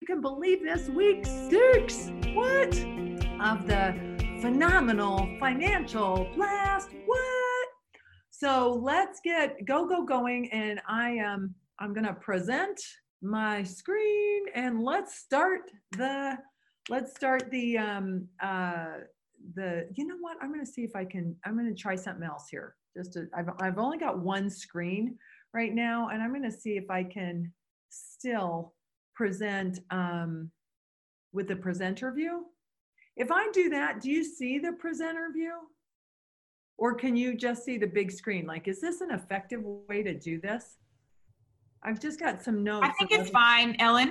can believe this, week 6, what? Of the phenomenal financial blast, what? So let's get going, and I'm gonna present my screen, and let's start the you know what, I'm gonna see if I can, I'm gonna try something else here. I've only got one screen right now, and I'm gonna see if I can still present with the presenter view. If I do that, do you see the presenter view? Or can you just see the big screen? Like, is this an effective way to do this? I've just got some notes. I think it's fine, Ellen.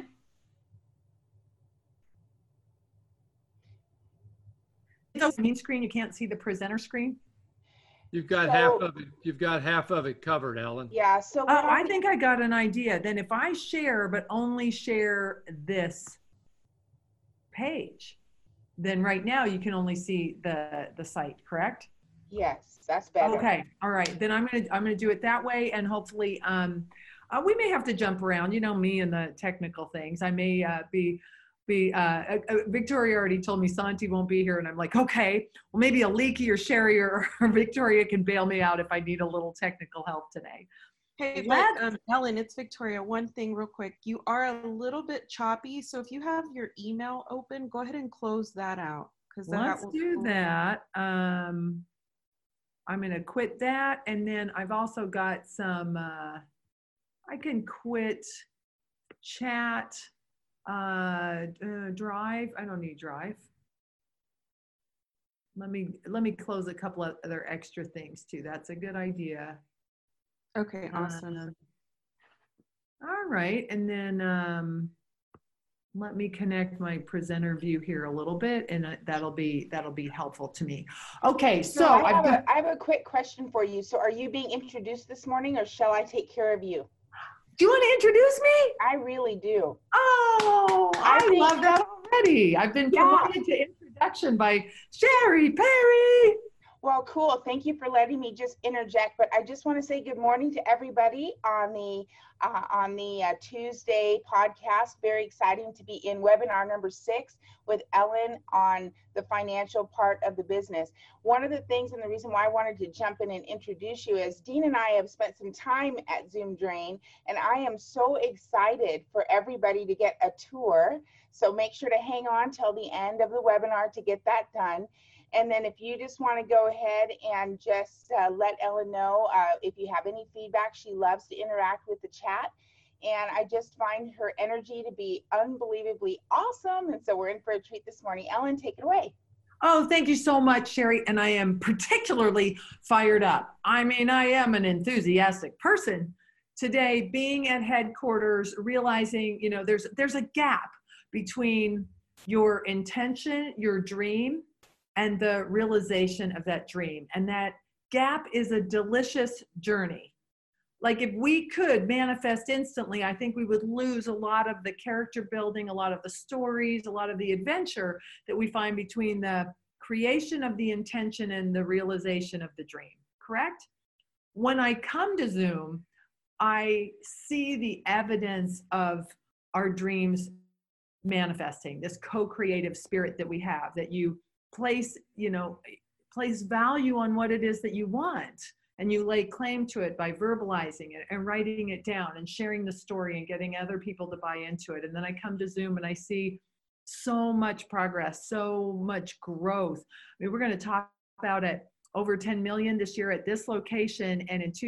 It's a main screen, you can't see the presenter screen? You've got half of it. You've got half of it covered, Ellen. Yeah, so I think I got an idea. Then if I share, but only share this page, then right now you can only see the site, correct? Yes, that's better. Okay, all right. Then I'm gonna do it that way, and hopefully we may have to jump around. You know me and the technical things. I may Victoria already told me Santi won't be here, and I'm like, okay, well maybe Aliki or Sherry or Victoria can bail me out if I need a little technical help today. Hey, but, Ellen, it's Victoria. One thing real quick. You are a little bit choppy, so if you have your email open, go ahead and close that out. Let's do that. I'm going to quit that, and then I've also got some, I can quit chat, Drive. I don't need Drive. Let me close a couple of other extra things too. That's a good idea. Okay, awesome. All right, and then let me connect my presenter view here a little bit, and that'll be helpful to me. Okay, so I have a quick question for you. So are you being introduced this morning, or shall I take care of you? Do you want to introduce me? I really do. Oh, I love that already. I've been promoted to introduction by Sherry Perry. Well, cool. Thank you for letting me just interject. But I just want to say good morning to everybody on the Tuesday podcast. Very exciting to be in webinar number 6 with Ellen on the financial part of the business. One of the things, and the reason why I wanted to jump in and introduce you, is Dean and I have spent some time at Zoom Drain, and I am so excited for everybody to get a tour. So make sure to hang on till the end of the webinar to get that done. And then if you just want to go ahead and just let Ellen know if you have any feedback. She loves to interact with the chat. And I just find her energy to be unbelievably awesome. And so we're in for a treat this morning. Ellen, take it away. Oh, thank you so much, Sherry. And I am particularly fired up. I mean, I am an enthusiastic person today, being at headquarters, realizing, you know, there's a gap between your intention, your dream, and the realization of that dream. And that gap is a delicious journey. Like, if we could manifest instantly, I think we would lose a lot of the character building, a lot of the stories, a lot of the adventure that we find between the creation of the intention and the realization of the dream, correct? When I come to Zoom, I see the evidence of our manifesting, this co-creative spirit that we have, that you place value on what it is that you want, and you lay claim to it by verbalizing it and writing it down and sharing the story and getting other people to buy into it. And then I come to Zoom and I see so much progress, so much growth. I mean, we're going to talk about it. Over 10 million this year at this location, and in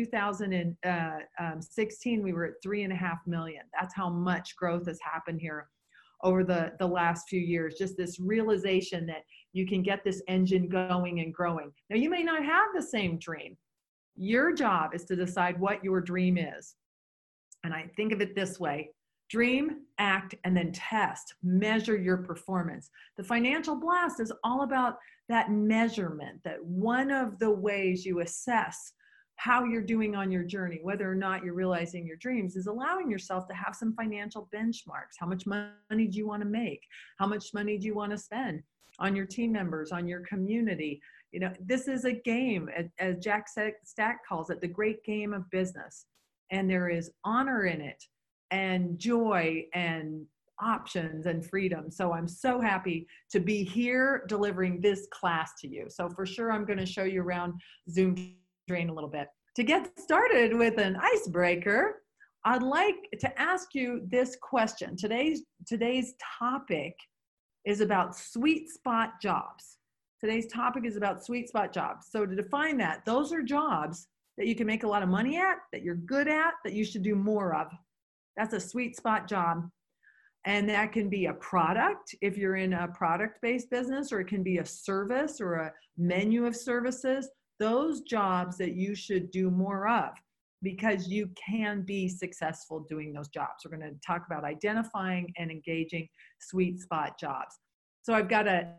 2016 we were at 3.5 million. That's how much growth has happened here over the last few years. Just this realization that you can get this engine going and growing. Now, you may not have the same dream. Your job is to decide what your dream is. And I think of it this way: dream, act, and then test, measure your performance. The financial blast is all about that measurement, that one of the ways you assess how you're doing on your journey, whether or not you're realizing your dreams, is allowing yourself to have some financial benchmarks. How much money do you want to make? How much money do you want to spend on your team members, on your community? You know, this is a game, as Jack Stack calls it, the great game of business. And there is honor in it, and joy, and options and freedom. So I'm so happy to be here delivering this class to you. So for sure, I'm going to show you around Zoom Drain a little bit. To get started with an icebreaker, I'd like to ask you this question. Today's topic is about sweet spot jobs. Today's topic is about sweet spot jobs. So to define that, those are jobs that you can make a lot of money at, that you're good at, that you should do more of. That's a sweet spot job. And that can be a product if you're in a product-based business, or it can be a service or a menu of services. Those jobs that you should do more of, because you can be successful doing those jobs. We're going to talk about identifying and engaging sweet spot jobs. So I've got an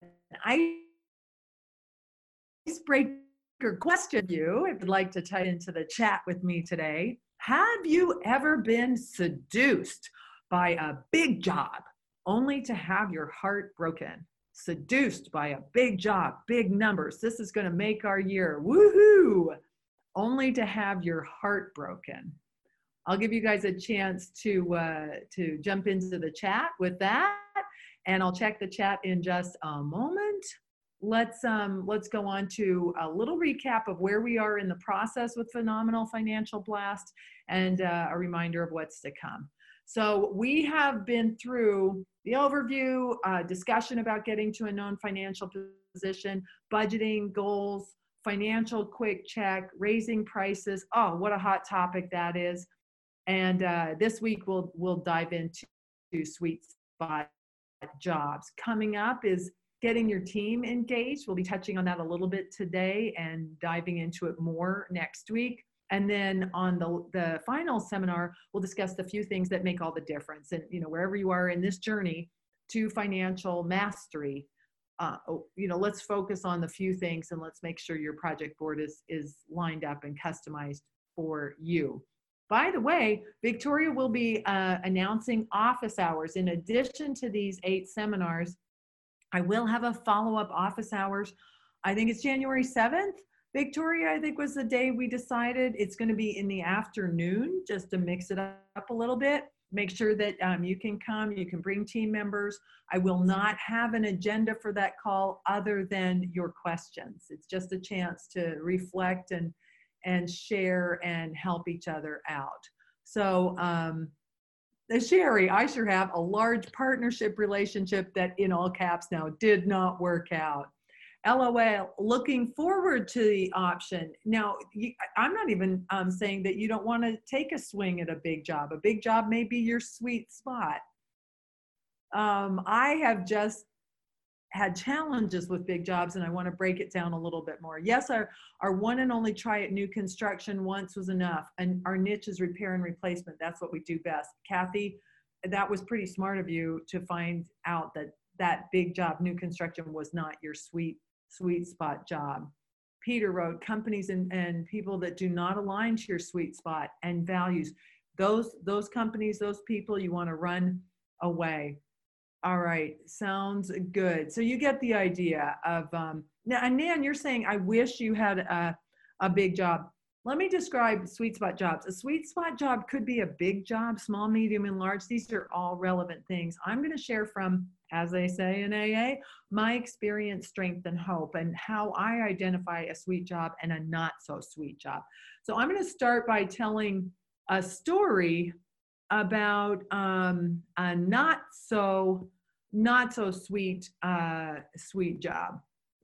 icebreaker question for you, if you'd like to type into the chat with me today. Have you ever been seduced by a big job only to have your heart broken? Seduced by a big job, big numbers. This is going to make our year. Woohoo! Only to have your heart broken. I'll give you guys a chance to jump into the chat with that, and I'll check the chat in just a moment. Let's go on to a little recap of where we are in the process with Phenomenal Financial Blast, and a reminder of what's to come. So we have been through the overview, discussion about getting to a known financial position, budgeting, goals, financial quick check, raising prices. Oh, what a hot topic that is. And this week we'll dive into sweet spot jobs. Coming up is getting your team engaged. We'll be touching on that a little bit today and diving into it more next week. And then on the final seminar, we'll discuss the few things that make all the difference. And, wherever you are in this journey to financial mastery, let's focus on the few things, and let's make sure your project board is lined up and customized for you. By the way, Victoria will be announcing office hours. In addition to these 8 seminars, I will have a follow-up office hours. I think it's January 7th. Victoria, I think, was the day we decided. It's going to be in the afternoon, just to mix it up a little bit. Make sure that you can come, you can bring team members. I will not have an agenda for that call other than your questions. It's just a chance to reflect and share and help each other out. So Sherry, I sure have a large partnership relationship that, in all caps now, did not work out. LOL, looking forward to the option. Now, I'm not even saying that you don't want to take a swing at a big job. A big job may be your sweet spot. I have just had challenges with big jobs, and I want to break it down a little bit more. Yes, our one and only try at new construction once was enough, and our niche is repair and replacement. That's what we do best. Kathy, that was pretty smart of you to find out that big job, new construction, was not your sweet spot job. Peter wrote, companies and people that do not align to your sweet spot and values, those companies, those people, you want to run away. All right, sounds good. So you get the idea of, now, and Nan, you're saying, I wish you had a big job. Let me describe sweet spot jobs. A sweet spot job could be a big job, small, medium, and large. These are all relevant things. I'm going to share from, as they say in AA, my experience, strength, and hope, and how I identify a sweet job and a not so sweet job. So I'm going to start by telling a story about a not so sweet job.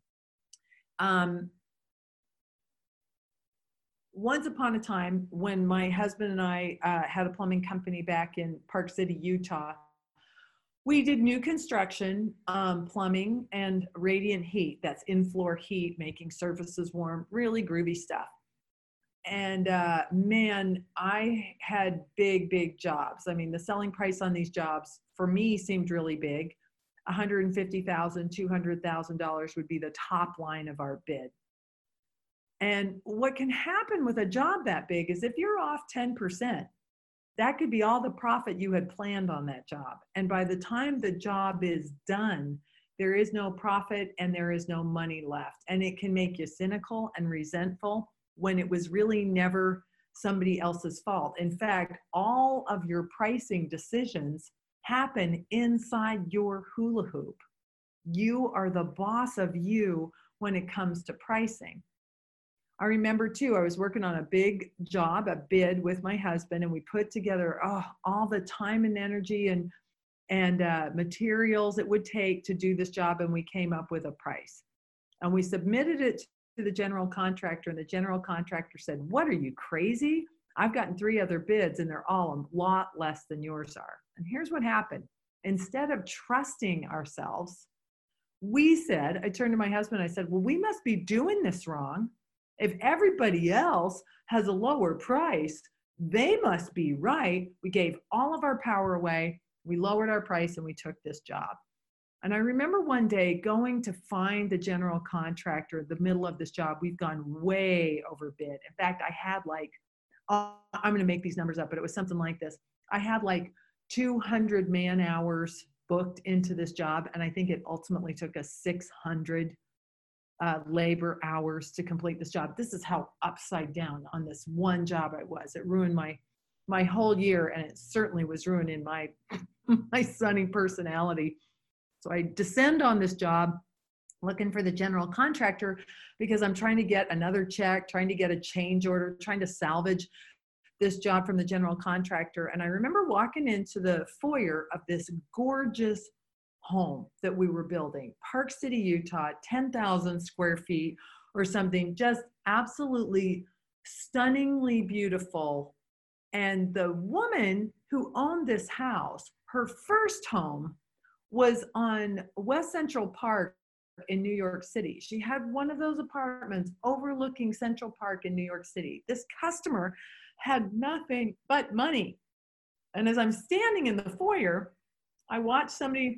Once upon a time, when my husband and I had a plumbing company back in Park City, Utah, we did new construction, plumbing, and radiant heat. That's in-floor heat, making surfaces warm, really groovy stuff. And man, I had big jobs. I mean, the selling price on these jobs for me seemed really big. $150,000, $200,000 would be the top line of our bid. And what can happen with a job that big is if you're off 10%, that could be all the profit you had planned on that job. And by the time the job is done, there is no profit and there is no money left. And it can make you cynical and resentful when it was really never somebody else's fault. In fact, all of your pricing decisions happen inside your hula hoop. You are the boss of you when it comes to pricing. I remember too, I was working on a big job, a bid with my husband, and we put together all the time and energy and materials it would take to do this job, and we came up with a price. And we submitted it to the general contractor, and the general contractor said, "What, are you crazy? I've gotten 3 other bids and they're all a lot less than yours are." And here's what happened. Instead of trusting ourselves, I turned to my husband, I said, "Well, we must be doing this wrong. If everybody else has a lower price, they must be right." We gave all of our power away. We lowered our price and we took this job. And I remember one day going to find the general contractor in the middle of this job. We've gone way over bid. In fact, I had I'm going to make these numbers up, but it was something like this. I had 200 man hours booked into this job. And I think it ultimately took us 600 labor hours to complete this job. This is how upside down on this one job I was. It ruined my whole year, and it certainly was ruining my sunny personality. So I descend on this job looking for the general contractor because I'm trying to get another check, trying to get a change order, trying to salvage this job from the general contractor. And I remember walking into the foyer of this gorgeous home that we were building, Park City, Utah, 10,000 square feet or something, just absolutely stunningly beautiful. And the woman who owned this house, her first home was on West Central Park in New York City. She had one of those apartments overlooking Central Park in New York City. This customer had nothing but money. And as I'm standing in the foyer, I watched somebody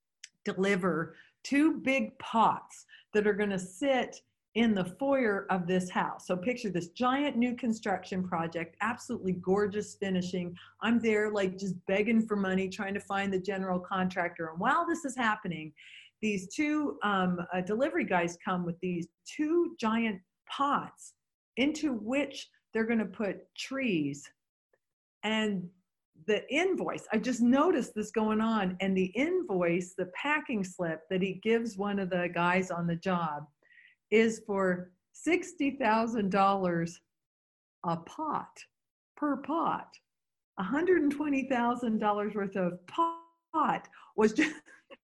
deliver 2 big pots that are going to sit in the foyer of this house. So picture this giant new construction project, absolutely gorgeous finishing. I'm there just begging for money, trying to find the general contractor. And while this is happening, these 2 delivery guys come with these 2 giant pots into which they're going to put trees. And the invoice, I just noticed this going on, and the invoice, the packing slip that he gives one of the guys on the job, is for $60,000 a pot, per pot. $120,000 worth of pot was just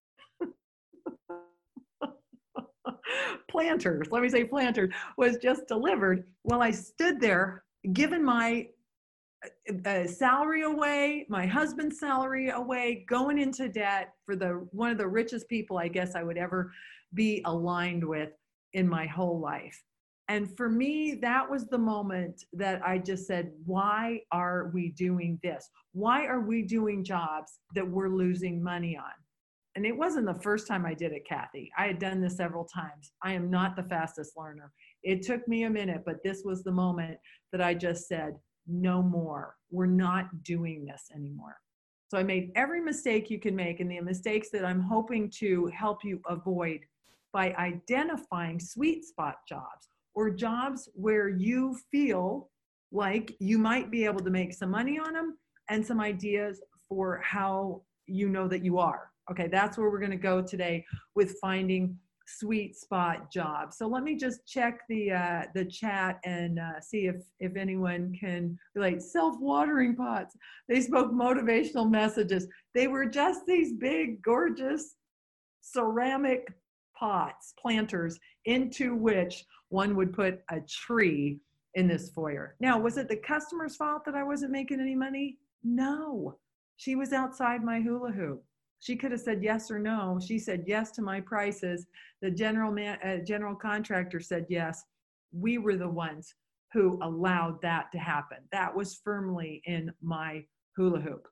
planters, let me say planters, was just delivered while I stood there giving my salary away, my husband's salary away, going into debt for one of the richest people I guess I would ever be aligned with in my whole life. And for me, that was the moment that I just said, why are we doing this? Why are we doing jobs that we're losing money on? And it wasn't the first time I did it, Kathy. I had done this several times. I am not the fastest learner. It took me a minute, but this was the moment that I just said, no more. We're not doing this anymore. So I made every mistake you can make, and the mistakes that I'm hoping to help you avoid by identifying sweet spot jobs or jobs where you feel like you might be able to make some money on them and some ideas for how you know that you are. Okay, that's where we're going to go today with finding sweet spot jobs. So let me just check the chat and see if anyone can relate. Self-watering pots. They spoke motivational messages. They were just these big, gorgeous ceramic pots, planters, into which one would put a tree in this foyer. Now, was it the customer's fault that I wasn't making any money? No. She was outside my hula hoop. She could have said yes or no. She said yes to my prices. The general contractor said yes. We were the ones who allowed that to happen. That was firmly in my hula hoop.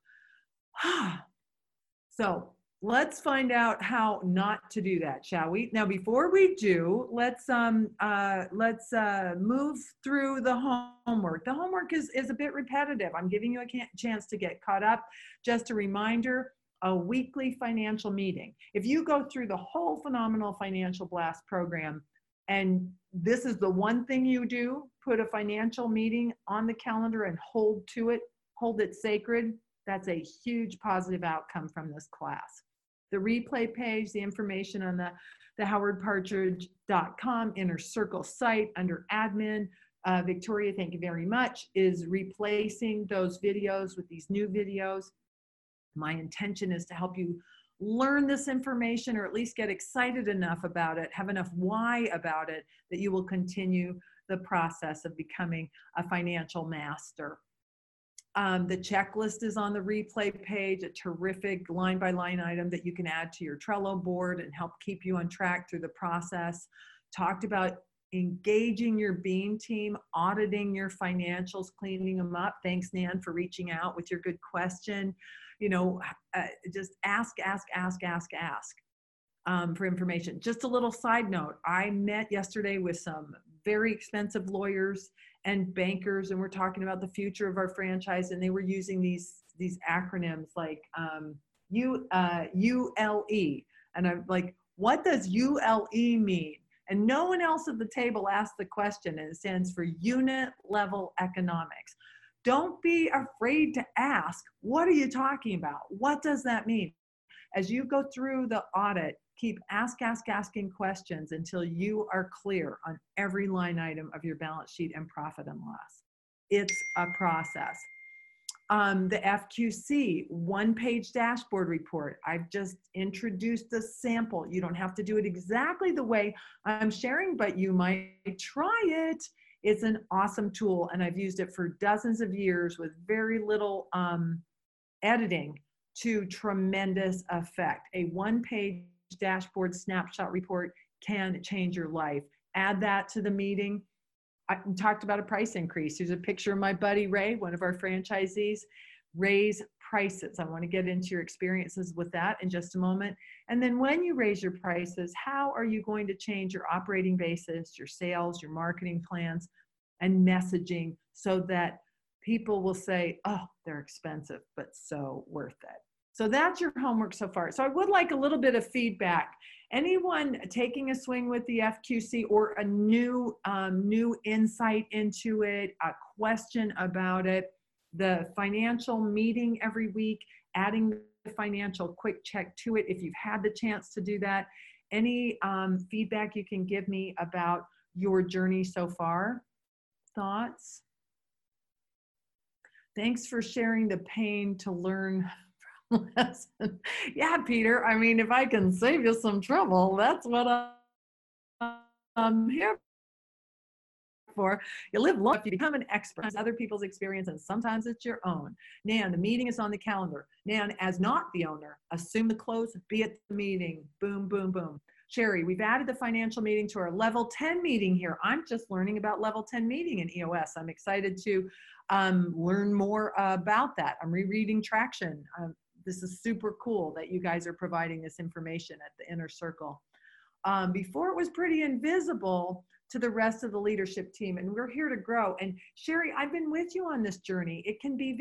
So let's find out how not to do that, shall we? Now, before we do, let's move through the homework. The homework is a bit repetitive. I'm giving you a chance to get caught up. Just a reminder, a weekly financial meeting. If you go through the whole Phenomenal Financial Blast program, and this is the one thing you do, put a financial meeting on the calendar and hold to it, hold it sacred, That's a huge positive outcome from this class. The replay page, the information on the howardpartridge.com inner circle site under admin. Victoria, thank you very much, is replacing those videos with these new videos. My intention is to help you learn this information, or at least get excited enough about it, have enough why about it, that you will continue the process of becoming a financial master. The checklist is on the replay page, a terrific line-by-line item that you can add to your Trello board and help keep you on track through the process. Talked about engaging your BEAM team, auditing your financials, cleaning them up. Thanks, Nan, for reaching out with your good question. You know, just ask for information. Just a little side note, I met yesterday with some very expensive lawyers and bankers, and we're talking about the future of our franchise, and they were using these acronyms like ULE. And I'm like, what does ULE mean? And no one else at the table asked the question, and it stands for unit level economics. Don't be afraid to ask, what are you talking about? What does that mean? As you go through the audit, keep asking questions until you are clear on every line item of your balance sheet and profit and loss. It's a process. The FQC one-page dashboard report. I've just introduced a sample. You don't have to do it exactly the way I'm sharing, but you might try it. It's an awesome tool, and I've used it for dozens of years with very little editing to tremendous effect. A one-page dashboard snapshot report can change your life. Add that to the meeting. I talked about a price increase. Here's a picture of my buddy Ray, one of our franchisees. Raise prices. I want to get into your experiences with that in just a moment. And then when you raise your prices, how are you going to change your operating basis, your sales, your marketing plans, and messaging so that people will say, oh, they're expensive, but so worth it. So that's your homework so far. So I would like a little bit of feedback. Anyone taking a swing with the FQC, or a new insight into it, a question about it, the financial meeting every week, adding the financial quick check to it if you've had the chance to do that. Any feedback you can give me about your journey so far? Thoughts? Thanks for sharing the pain to learn lesson. Yeah, Peter, I mean, if I can save you some trouble, that's what I'm here for. You live long, you become an expert on other people's experience, and sometimes it's your own. Nan, the meeting is on the calendar. Nan, as not the owner, assume the close, be at the meeting. Boom, boom, boom. Sherry, we've added the financial meeting to our level 10 meeting here. I'm just learning about level 10 meeting in EOS. I'm excited to learn more about that. I'm rereading Traction. This is super cool that you guys are providing this information at the inner circle. Before it was pretty invisible to the rest of the leadership team, and we're here to grow. And Sherry, I've been with you on this journey. It can be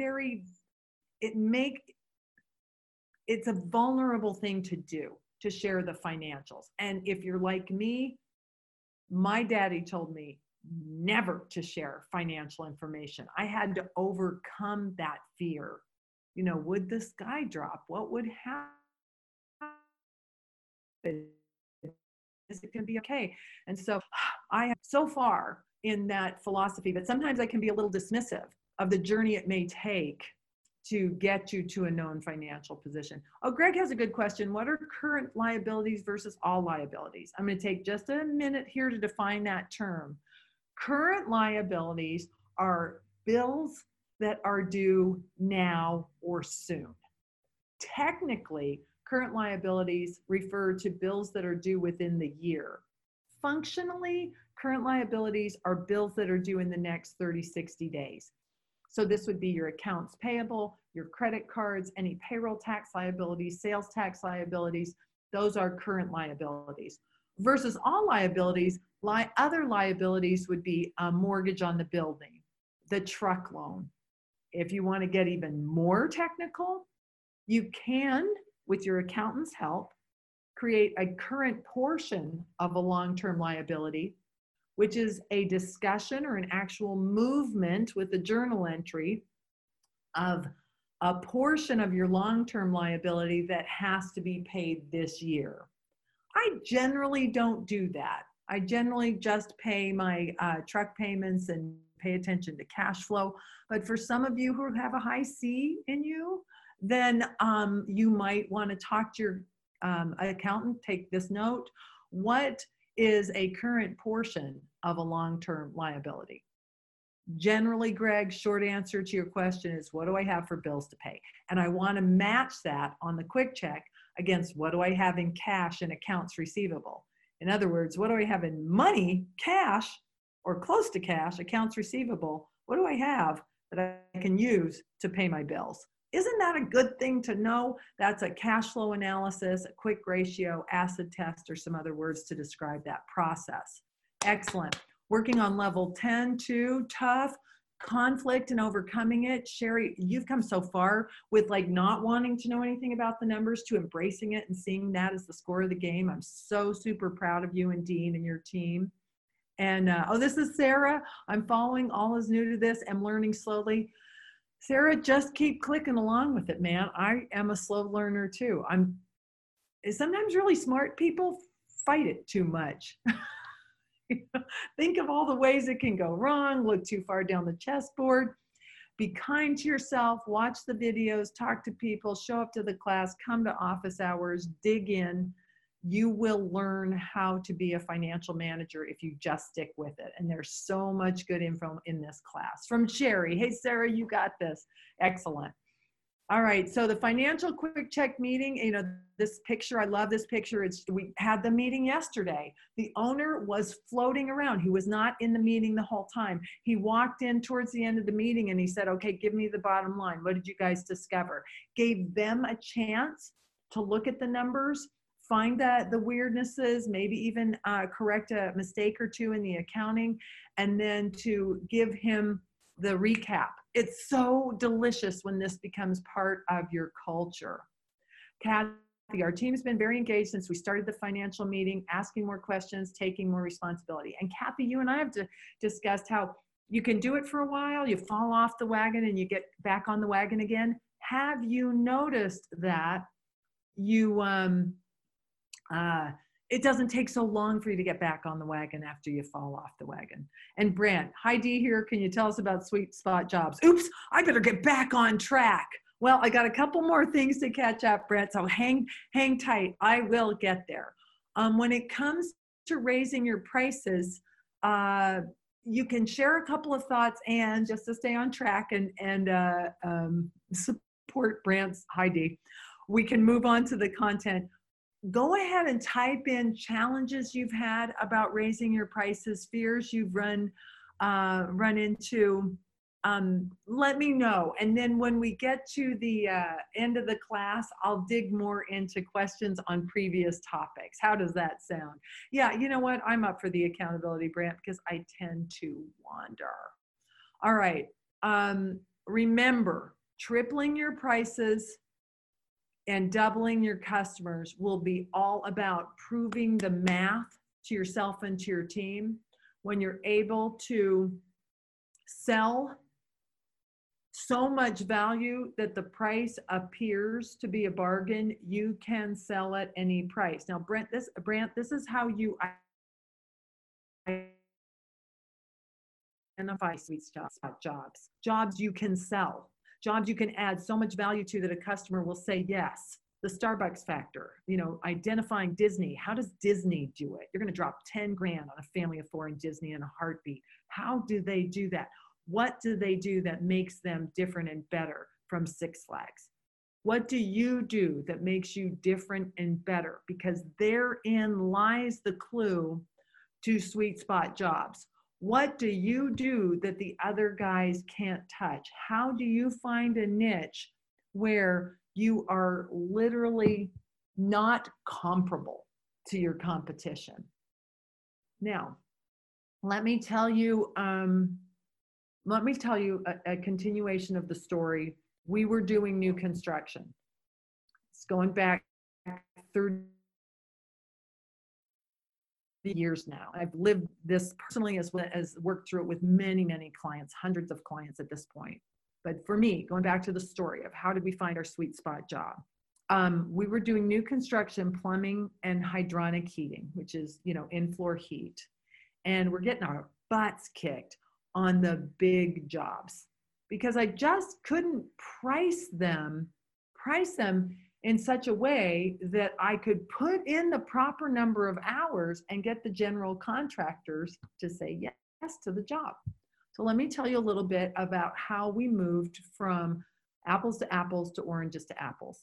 it's a vulnerable thing to do, to share the financials. And if you're like me, my daddy told me never to share financial information. I had to overcome that fear. You know, would the sky drop? What would happen? Is it going to be okay? And so I am so far in that philosophy, but sometimes I can be a little dismissive of the journey it may take to get you to a known financial position. Oh, Greg has a good question. What are current liabilities versus all liabilities? I'm going to take just a minute here to define that term. Current liabilities are bills that are due now or soon. Technically, current liabilities refer to bills that are due within the year. Functionally, current liabilities are bills that are due in the next 30, 60 days. So this would be your accounts payable, your credit cards, any payroll tax liabilities, sales tax liabilities. Those are current liabilities. Versus all liabilities, other liabilities would be a mortgage on the building, the truck loan. If you want to get even more technical, you can, with your accountant's help, create a current portion of a long-term liability, which is a discussion or an actual movement with a journal entry of a portion of your long-term liability that has to be paid this year. I generally don't do that. I generally just pay my truck payments and pay attention to cash flow. But for some of you who have a high C in you, then you might want to talk to your accountant, take this note. What is a current portion of a long-term liability? Generally, Greg, short answer to your question is, what do I have for bills to pay? And I want to match that on the quick check against what do I have in cash and accounts receivable. In other words, what do I have in money, cash, or close to cash, accounts receivable? What do I have that I can use to pay my bills? Isn't that a good thing to know? That's a cash flow analysis, a quick ratio, acid test, or some other words to describe that process. Excellent. Working on level 10 too, tough, conflict and overcoming it. Sherry, you've come so far with like not wanting to know anything about the numbers to embracing it and seeing that as the score of the game. I'm so super proud of you and Dean and your team. And oh, this is Sarah. I'm following, all is new to this. I'm learning slowly. Sarah, just keep clicking along with it, man. I am a slow learner too. Sometimes really smart people fight it too much. Think of all the ways it can go wrong, look too far down the chessboard. Be kind to yourself, watch the videos, talk to people, show up to the class, come to office hours, dig in. You will learn how to be a financial manager if you just stick with it. And there's so much good info in this class. From Sherry, hey Sarah, you got this. Excellent. All right, so the financial quick check meeting, you know, this picture, I love this picture. We had the meeting yesterday. The owner was floating around. He was not in the meeting the whole time. He walked in towards the end of the meeting and he said, okay, give me the bottom line. What did you guys discover? Gave them a chance to look at the numbers, find the weirdnesses, maybe even correct a mistake or two in the accounting, and then to give him the recap. It's so delicious when this becomes part of your culture. Kathy, our team's been very engaged since we started the financial meeting, asking more questions, taking more responsibility. And Kathy, you and I have discussed how you can do it for a while, you fall off the wagon and you get back on the wagon again. Have you noticed that you, it doesn't take so long for you to get back on the wagon after you fall off the wagon? And Brent, hi Dee here. Can you tell us about Sweet Spot Jobs? Oops, I better get back on track. Well, I got a couple more things to catch up, Brent, so hang tight. I will get there. When it comes to raising your prices, you can share a couple of thoughts, and just to stay on track and support Brent's, hi Dee, we can move on to the content. Go ahead and type in challenges you've had about raising your prices, fears you've run into. Let me know. And then when we get to the end of the class, I'll dig more into questions on previous topics. How does that sound? Yeah, you know what? I'm up for the accountability, Brant, because I tend to wander. All right. Remember, tripling your prices and doubling your customers will be all about proving the math to yourself and to your team. When you're able to sell so much value that the price appears to be a bargain, you can sell at any price. Now, Brent, this is how you identify sweet spot jobs. Jobs you can sell. Jobs you can add so much value to that a customer will say yes. The Starbucks factor, you know, identifying Disney. How does Disney do it? You're going to drop 10 grand on a family of 4 in Disney in a heartbeat. How do they do that? What do they do that makes them different and better from Six Flags? What do you do that makes you different and better? Because therein lies the clue to sweet spot jobs. What do you do that the other guys can't touch? How do you find a niche where you are literally not comparable to your competition? Now, let me tell you a continuation of the story. We were doing new construction. It's going back 30 years now. I've lived this personally as well as worked through it with many, many clients, hundreds of clients at this point. But for me, going back to the story of how did we find our sweet spot job? We were doing new construction, plumbing, and hydronic heating, which is, in-floor heat. And we're getting our butts kicked on the big jobs because I just couldn't price them in such a way that I could put in the proper number of hours and get the general contractors to say yes to the job. So let me tell you a little bit about how we moved from apples to apples to oranges to apples.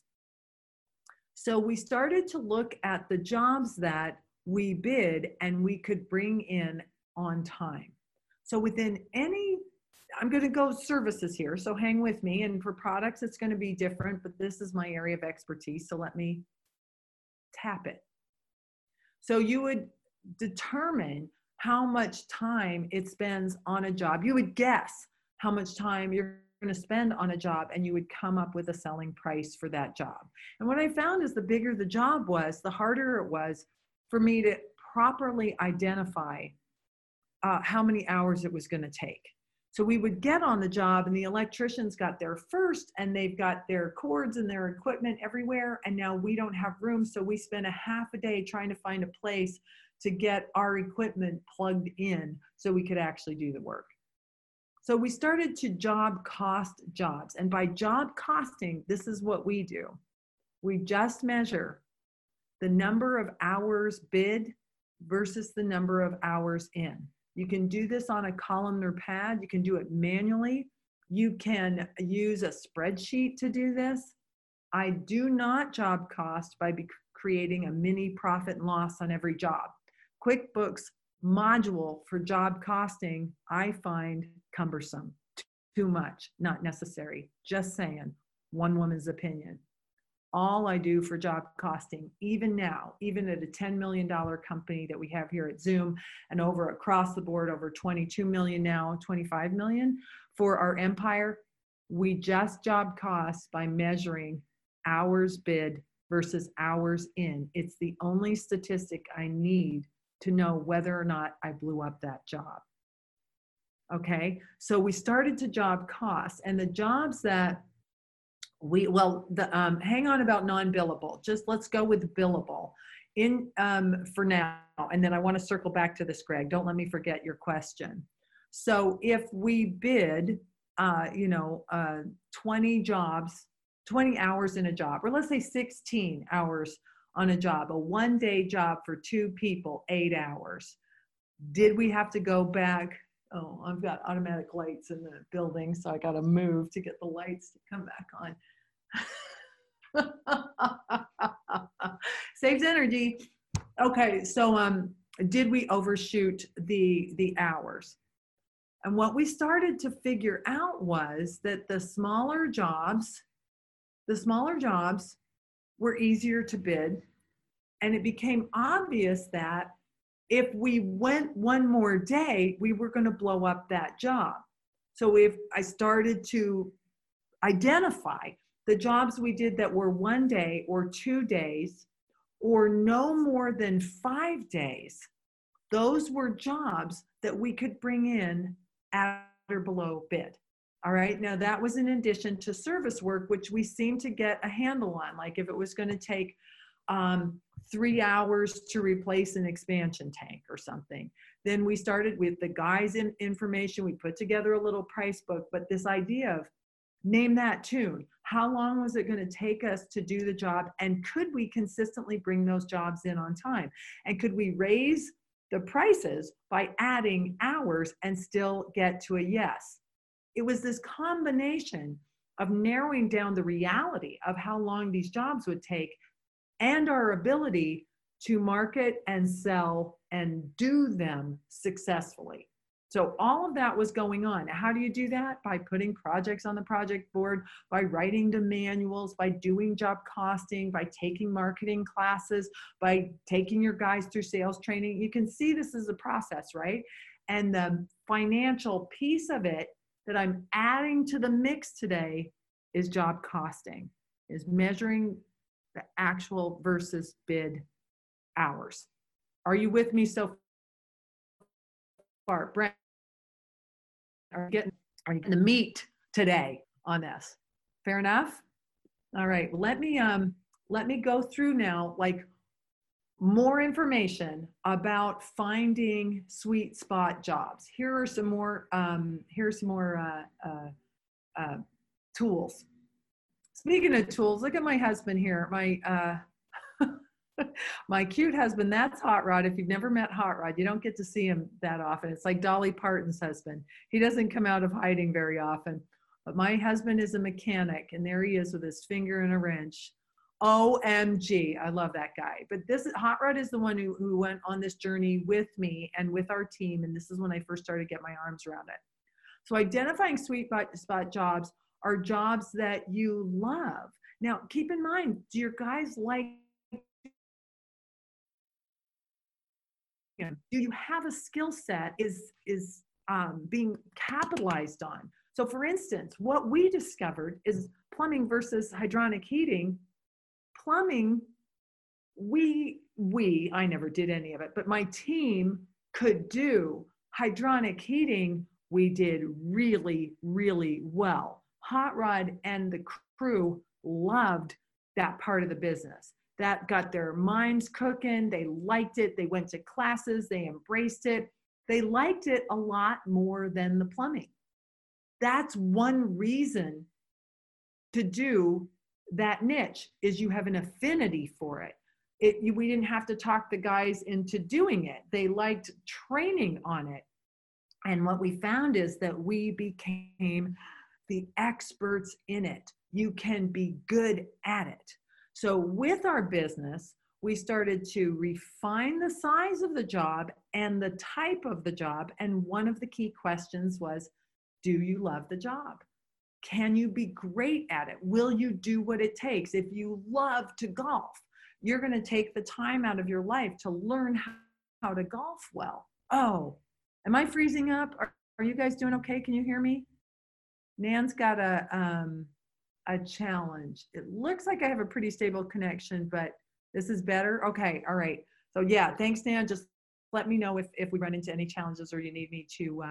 So we started to look at the jobs that we bid and we could bring in on time. So within I'm going to go services here, so hang with me. And for products, it's going to be different, but this is my area of expertise. So let me tap it. So you would determine how much time it spends on a job. You would guess how much time you're going to spend on a job, and you would come up with a selling price for that job. And what I found is the bigger the job was, the harder it was for me to properly identify how many hours it was going to take. So we would get on the job and the electricians got there first and they've got their cords and their equipment everywhere. And now we don't have room. So we spent a half a day trying to find a place to get our equipment plugged in so we could actually do the work. So we started to job cost jobs. And by job costing, this is what we do. We just measure the number of hours bid versus the number of hours in. You can do this on a columnar pad. You can do it manually. You can use a spreadsheet to do this. I do not job cost by creating a mini profit and loss on every job. QuickBooks module for job costing, I find cumbersome, too much, not necessary. Just saying, one woman's opinion. All I do for job costing, even now, even at a $10 million company that we have here at Zoom and over across the board, over 22 million now, 25 million for our empire, we just job cost by measuring hours bid versus hours in. It's the only statistic I need to know whether or not I blew up that job. Okay, so we started to job cost, and the jobs that hang on about non-billable. Just let's go with billable for now. And then I want to circle back to this, Greg. Don't let me forget your question. So if we bid, 20 jobs, 20 hours in a job, or let's say 16 hours on a job, a one-day job for two people, 8 hours. Did we have to go back? Oh, I've got automatic lights in the building, so I got to move to get the lights to come back on. Saves energy. Okay, so did we overshoot the hours? And what we started to figure out was that the smaller jobs were easier to bid, and it became obvious that if we went one more day, we were going to blow up that job. So if I started to identify the jobs we did that were 1 day or 2 days or no more than 5 days, those were jobs that we could bring in at or below bid. All right, now that was in addition to service work, which we seemed to get a handle on. Like if it was going to take 3 hours to replace an expansion tank or something, then we started with the guys' information. We put together a little price book, but this idea of name that tune. How long was it going to take us to do the job? And could we consistently bring those jobs in on time? And could we raise the prices by adding hours and still get to a yes? It was this combination of narrowing down the reality of how long these jobs would take and our ability to market and sell and do them successfully. So all of that was going on. How do you do that? By putting projects on the project board, by writing the manuals, by doing job costing, by taking marketing classes, by taking your guys through sales training. You can see this is a process, right? And the financial piece of it that I'm adding to the mix today is job costing, is measuring the actual versus bid hours. Are you with me so far? Brent, are you getting the meat today? on this. Fair enough? All right, let me go through now, like, more information about finding sweet spot jobs. Here are some more tools. Speaking of tools, look at my husband here. My my cute husband, that's Hot Rod. If you've never met Hot Rod, you don't get to see him that often. It's like Dolly Parton's husband. He doesn't come out of hiding very often. But my husband is a mechanic, and there he is with his finger in a wrench. OMG, I love that guy. But this Hot Rod is the one who went on this journey with me and with our team, and this is when I first started to get my arms around it. So identifying sweet spot jobs are jobs that you love. Now, keep in mind, do your guys like, do you have a skill set is being capitalized on? So for instance, what we discovered is plumbing versus hydronic heating. Plumbing, I never did any of it, but my team could do. Hydronic heating, we did really, really well. Hot Rod and the crew loved that part of the business. That got their minds cooking. They liked it. They went to classes. They embraced it. They liked it a lot more than the plumbing. That's one reason to do that niche, is you have an affinity for it. We didn't have to talk the guys into doing it. They liked training on it. And what we found is that we became the experts in it. You can be good at it. So with our business, we started to refine the size of the job and the type of the job. And one of the key questions was, do you love the job? Can you be great at it? Will you do what it takes? If you love to golf, you're going to take the time out of your life to learn how to golf well. Oh, am I freezing up? Are you guys doing okay? Can you hear me? Nan's got a challenge. It looks like I have a pretty stable connection, but this is better. Okay. All right. So yeah, thanks, Nan. Just let me know if we run into any challenges or you need me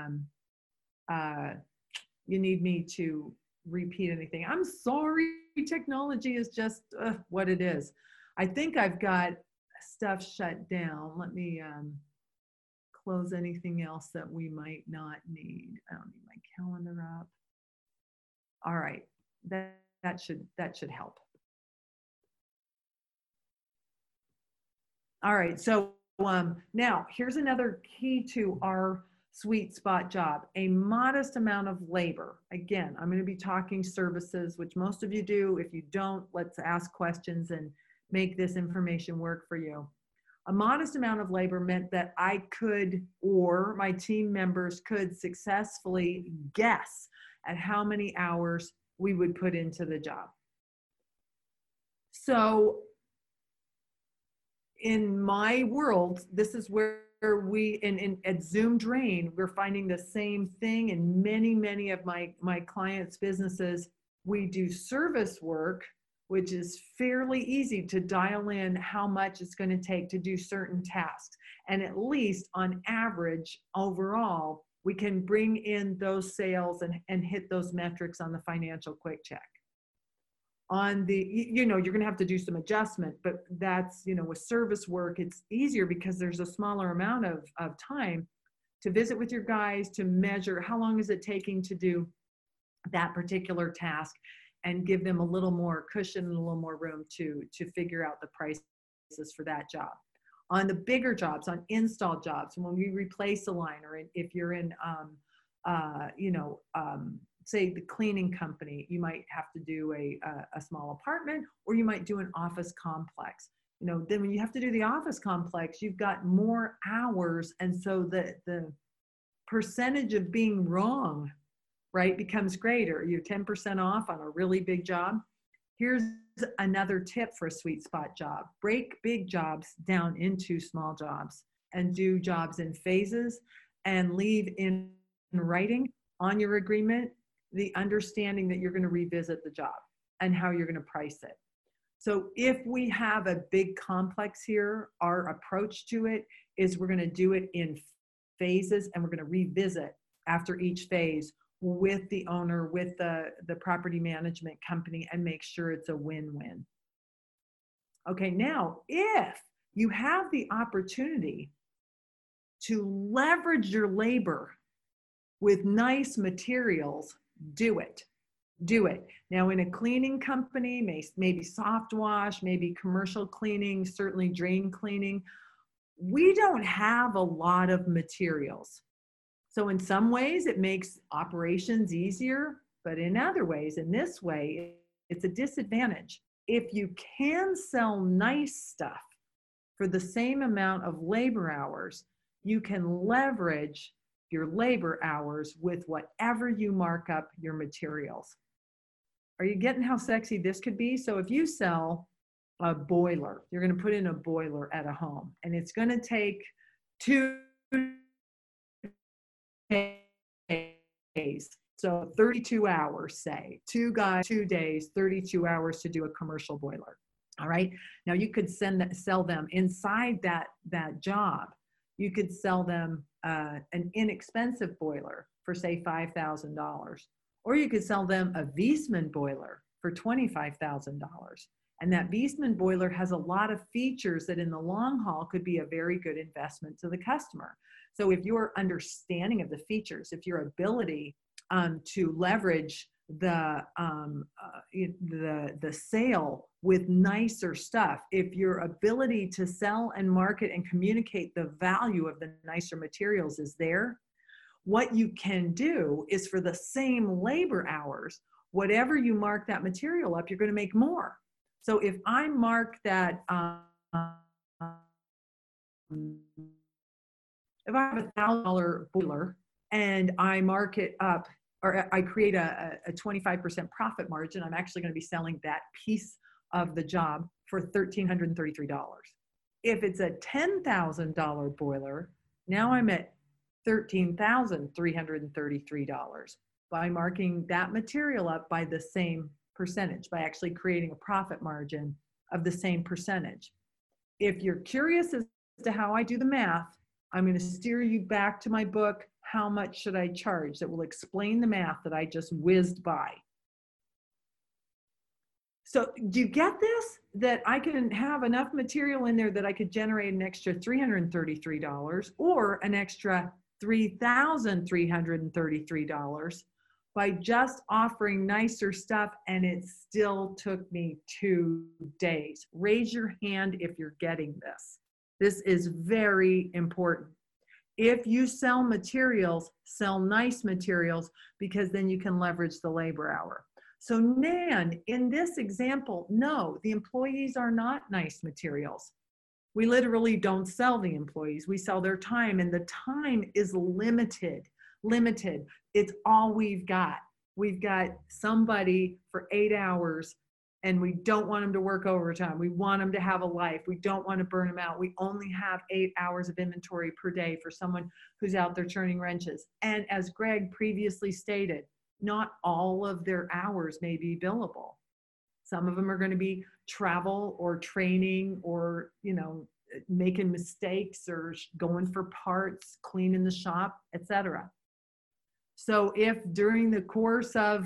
to repeat anything. I'm sorry. Technology is just what it is. I think I've got stuff shut down. Let me close anything else that we might not need. I don't need my calendar up. All right. That should help. All right, so now here's another key to our sweet spot job: a modest amount of labor. Again, I'm going to be talking services, which most of you do. If you don't, let's ask questions and make this information work for you. A modest amount of labor meant that I could, or my team members could, successfully guess at how many hours we would put into the job. So in my world, this is where we, at Zoom Drain, we're finding the same thing in many of my clients' businesses. We do service work, which is fairly easy to dial in how much it's going to take to do certain tasks. And at least on average, overall, we can bring in those sales and hit those metrics on the financial quick check. On the, you're going to have to do some adjustment, but that's, with service work, it's easier because there's a smaller amount of time to visit with your guys, to measure how long is it taking to do that particular task, and give them a little more cushion and a little more room to figure out the prices for that job. On the bigger jobs, on install jobs, when we replace a line, or if you're in, say the cleaning company, you might have to do a small apartment, or you might do an office complex. Then when you have to do the office complex, you've got more hours, and so the percentage of being wrong, right, becomes greater. You're 10% off on a really big job. Here's another tip for a sweet spot job: break big jobs down into small jobs and do jobs in phases, and leave in writing on your agreement the understanding that you're going to revisit the job and how you're going to price it. So if we have a big complex here, our approach to it is we're going to do it in phases, and we're going to revisit after each phase with the owner, with the property management company, and make sure it's a win-win. Okay, now, if you have the opportunity to leverage your labor with nice materials, do it. Do it. Now, in a cleaning company, maybe soft wash, maybe commercial cleaning, certainly drain cleaning, we don't have a lot of materials. So in some ways, it makes operations easier, but in other ways, in this way, it's a disadvantage. If you can sell nice stuff for the same amount of labor hours, you can leverage your labor hours with whatever you mark up your materials. Are you getting how sexy this could be? So if you sell a boiler, you're going to put in a boiler at a home, and it's going to take 2 days. So 32 hours, say, 2 guys, 2 days, 32 hours to do a commercial boiler. All right. Now you could sell them inside that job. You could sell them an inexpensive boiler for say $5,000, or you could sell them a Viessmann boiler for $25,000. And that Viessmann boiler has a lot of features that in the long haul could be a very good investment to the customer. So if your understanding of the features, if your ability to leverage the sale with nicer stuff, if your ability to sell and market and communicate the value of the nicer materials is there, what you can do is for the same labor hours, whatever you mark that material up, you're going to make more. So if I mark that, if I have $1,000 boiler and I mark it up, or I create a 25% profit margin, I'm actually going to be selling that piece of the job for $1,333. If it's a $10,000 boiler, now I'm at $13,333 by marking that material up by the same percentage, by actually creating a profit margin of the same percentage. If you're curious as to how I do the math, I'm going to steer you back to my book, How Much Should I Charge? That will explain the math that I just whizzed by. So do you get this? That I can have enough material in there that I could generate an extra $333 or an extra $3,333 by just offering nicer stuff, and it still took me 2 days. Raise your hand if you're getting this. This is very important. If you sell materials, sell nice materials, because then you can leverage the labor hour. So Nan, in this example, no, the employees are not nice materials. We literally don't sell the employees. We sell their time, and the time is limited. It's all we've got. We've got somebody for 8 hours, and we don't want them to work overtime. We want them to have a life. We don't want to burn them out. We only have 8 hours of inventory per day for someone who's out there turning wrenches. And as Greg previously stated, not all of their hours may be billable. Some of them are going to be travel or training or, making mistakes or going for parts, cleaning the shop, etc. So if during the course of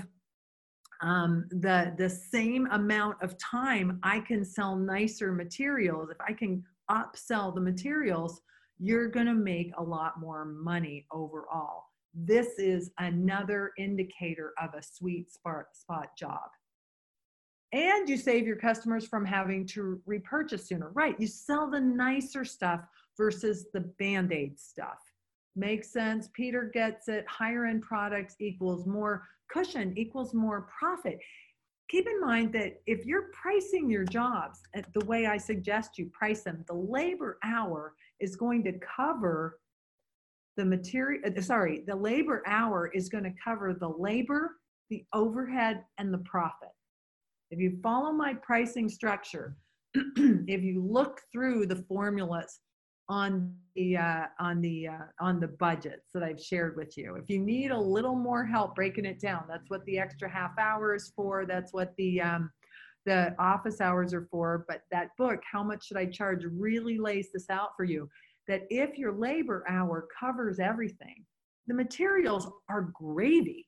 the same amount of time, I can sell nicer materials, if I can upsell the materials, you're going to make a lot more money overall. This is another indicator of a sweet spot job. And you save your customers from having to repurchase sooner. Right, you sell the nicer stuff versus the Band-Aid stuff. Makes sense. Peter gets it. Higher end products equals more cushion, equals more profit. Keep in mind that if you're pricing your jobs the way I suggest you price them, the labor hour is going to cover the the labor hour is going to cover the labor, the overhead, and the profit. If you follow my pricing structure, if you look through the formulas on the budgets that I've shared with you, if you need a little more help breaking it down, that's what the extra half hour is for. That's what the office hours are for. But that book, How Much Should I Charge, really lays this out for you. That if your labor hour covers everything, the materials are gravy.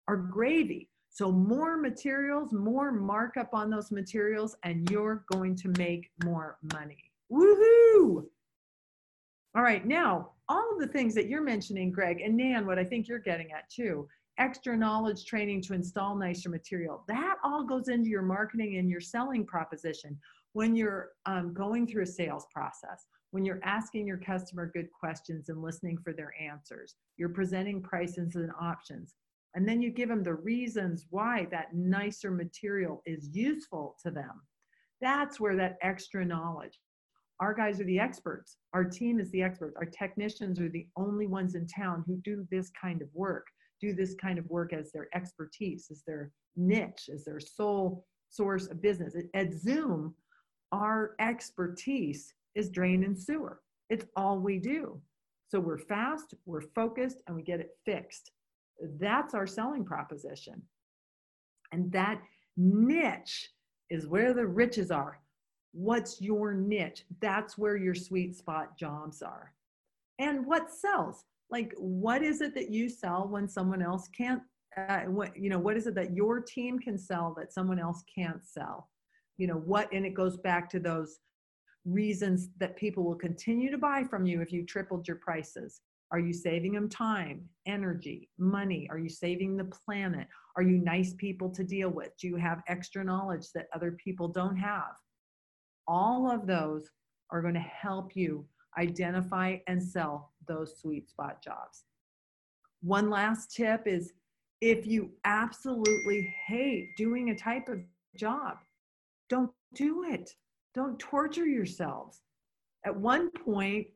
are gravy. So more materials, more markup on those materials, and you're going to make more money. Woohoo! All right, now, all of the things that you're mentioning, Greg, and Nan, what I think you're getting at too, extra knowledge training to install nicer material, that all goes into your marketing and your selling proposition when you're going through a sales process, when you're asking your customer good questions and listening for their answers, you're presenting prices and options, and then you give them the reasons why that nicer material is useful to them. That's where that extra knowledge. Our guys are the experts. Our team is the experts. Our technicians are the only ones in town who do this kind of work, as their expertise, as their niche, as their sole source of business. At Zoom, our expertise is drain and sewer. It's all we do. So we're fast, we're focused, and we get it fixed. That's our selling proposition. And that niche is where the riches are. What's your niche? That's where your sweet spot jobs are. And what sells? Like, what is it that you sell when someone else can't? What is it that your team can sell that someone else can't sell? And it goes back to those reasons that people will continue to buy from you if you tripled your prices. Are you saving them time, energy, money? Are you saving the planet? Are you nice people to deal with? Do you have extra knowledge that other people don't have? All of those are going to help you identify and sell those sweet spot jobs. One last tip is, if you absolutely hate doing a type of job, don't do it. Don't torture yourselves. At one point,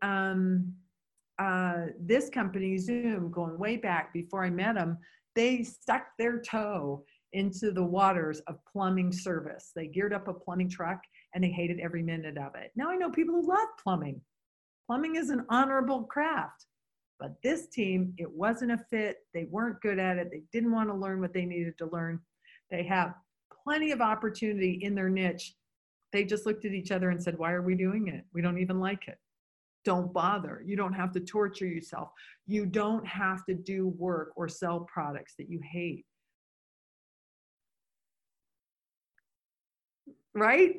this company, Zoom, going way back before I met them, they stuck their toe into the waters of plumbing service. They geared up a plumbing truck and they hated every minute of it. Now I know people who love plumbing. Plumbing is an honorable craft, but this team, it wasn't a fit. They weren't good at it. They didn't want to learn what they needed to learn. They have plenty of opportunity in their niche. They just looked at each other and said, why are we doing it? We don't even like it. Don't bother. You don't have to torture yourself. You don't have to do work or sell products that you hate. Right?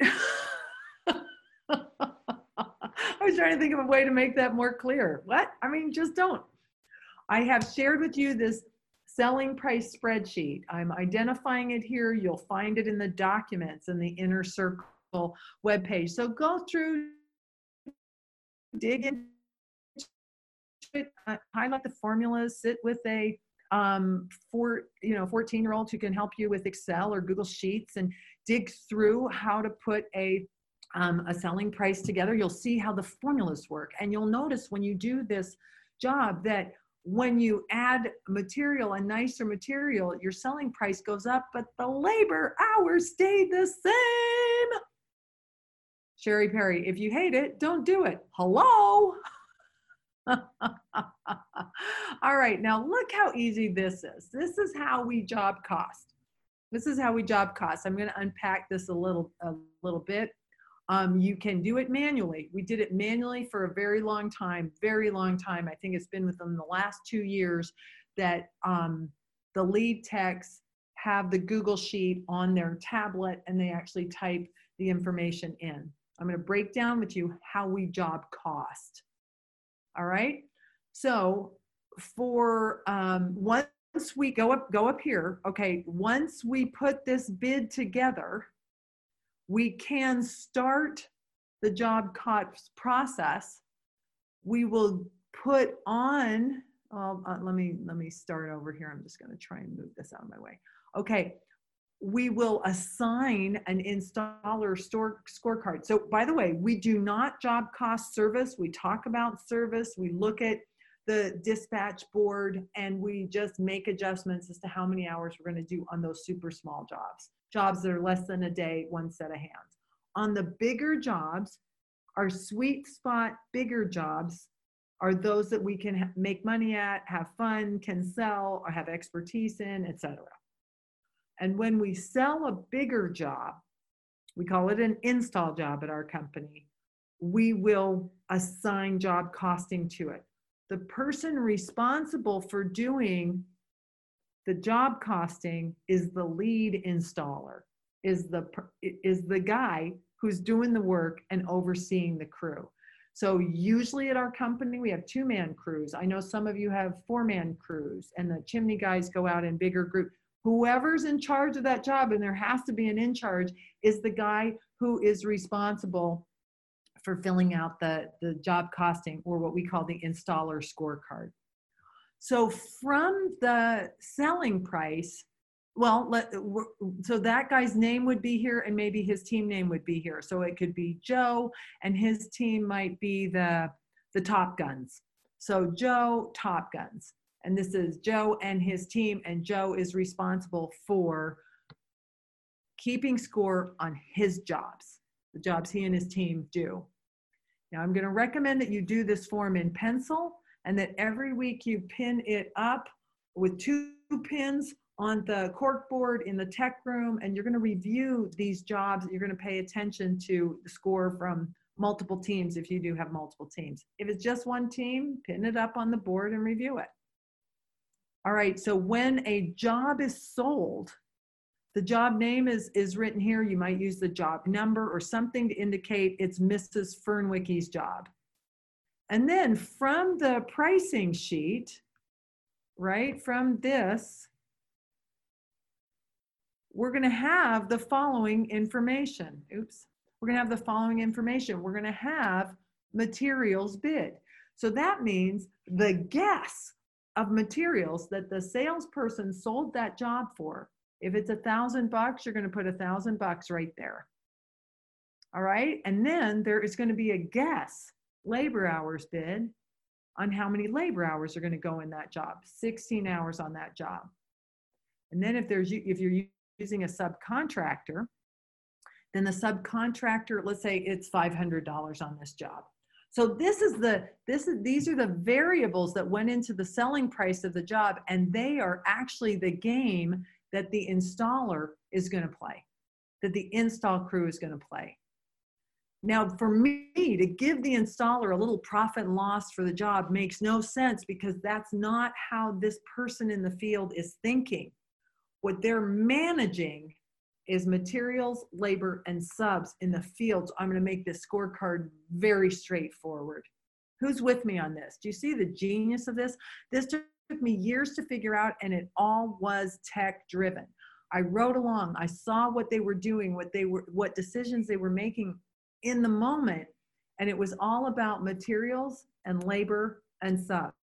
I was trying to think of a way to make that more clear. What? I mean, just don't. I have shared with you this selling price spreadsheet. I'm identifying it here. You'll find it in the documents in the Inner Circle webpage. So go through, dig into it, highlight the formulas, sit with a 14-year-old who can help you with Excel or Google Sheets and dig through how to put a selling price together. You'll see how the formulas work. And you'll notice when you do this job that when you add material and nicer material, your selling price goes up, but the labor hours stay the same. Sherry Perry, if you hate it, don't do it. Hello? All right, now look how easy this is. This is how we job cost. This is how we job cost. I'm going to unpack this a little bit. You can do it manually. We did it manually for a very long time. I think it's been within the last 2 years that the lead techs have the Google Sheet on their tablet and they actually type the information in. I'm going to break down with you how we job cost. All right. So for once we go up here, okay, once we put this bid together, we can start the job cost process. We will put on, let me start over here. I'm just going to try and move this out of my way. Okay. We will assign an installer scorecard. So by the way, we do not job cost service. We talk about service. We look at the dispatch board and we just make adjustments as to how many hours we're going to do on those super small jobs that are less than a day, one set of hands. On the bigger jobs, our sweet spot bigger jobs are those that we can make money at, have fun, can sell, or have expertise in, etc. And when we sell a bigger job, we call it an install job at our company, we will assign job costing to it. The person responsible for doing The job costing is the lead installer, is the guy who's doing the work and overseeing the crew. So usually at our company, we have 2-man crews. I know some of you have 4-man crews, and the chimney guys go out in bigger groups. Whoever's in charge of that job, and there has to be an in charge, is the guy who is responsible for filling out the job costing, or what we call the installer scorecard. So from the selling price, well, so that guy's name would be here, and maybe his team name would be here. So it could be Joe, and his team might be the Top Guns. So Joe, Top Guns. And this is Joe and his team, and Joe is responsible for keeping score on his jobs, the jobs he and his team do. Now, I'm going to recommend that you do this form in pencil, and that every week you pin it up with 2 pins on the cork board in the tech room, and you're going to review these jobs. You're going to pay attention to the score from multiple teams if you do have multiple teams. If it's just one team, pin it up on the board and review it. All right, so when a job is sold, the job name is written here. You might use the job number or something to indicate it's Mrs. Fernwicky's job. And then from the pricing sheet, right, from this, we're going to have the following information. Oops. We're going to have the following information. We're going to have materials bid. So that means the guess of materials that the salesperson sold that job for. If it's $1,000, you're going to put $1,000 right there. All right. And then there is going to be a guess labor hours bid on how many labor hours are going to go in that job. 16 hours on that job. And then if you're using a subcontractor, then the subcontractor, let's say it's $500 on this job. So these are the variables that went into the selling price of the job, and they are actually the game that the installer is going to play, that the install crew is going to play. Now, for me to give the installer a little profit and loss for the job makes no sense, because that's not how this person in the field is thinking. What they're managing is materials, labor, and subs in the fields. I'm going to make this scorecard very straightforward. Who's with me on this? Do you see the genius of this? This took me years to figure out, and it all was tech driven. I wrote along. I saw what they were doing, what decisions they were making in the moment, and it was all about materials and labor and subs.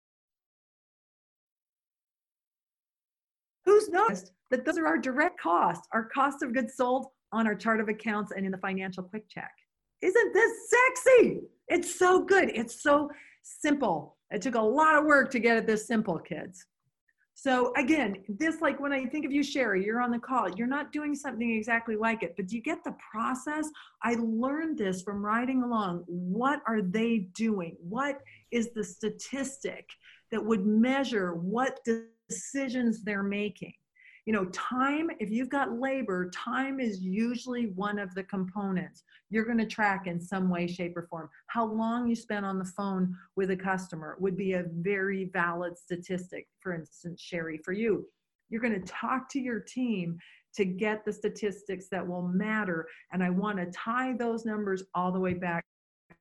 Who's noticed that those are our direct costs, our cost of goods sold on our chart of accounts and in the financial quick check? Isn't this sexy? It's so good. It's so simple. It took a lot of work to get it this simple, kids. So again, this, like when I think of you, Sherry, you're on the call, you're not doing something exactly like it, but do you get the process? I learned this from riding along. What are they doing? What is the statistic that would measure what decisions they're making? You know, time, if you've got labor, time is usually one of the components you're going to track in some way, shape, or form. How long you spend on the phone with a customer would be a very valid statistic. For instance, Sherry, for you, you're going to talk to your team to get the statistics that will matter. And I want to tie those numbers all the way back to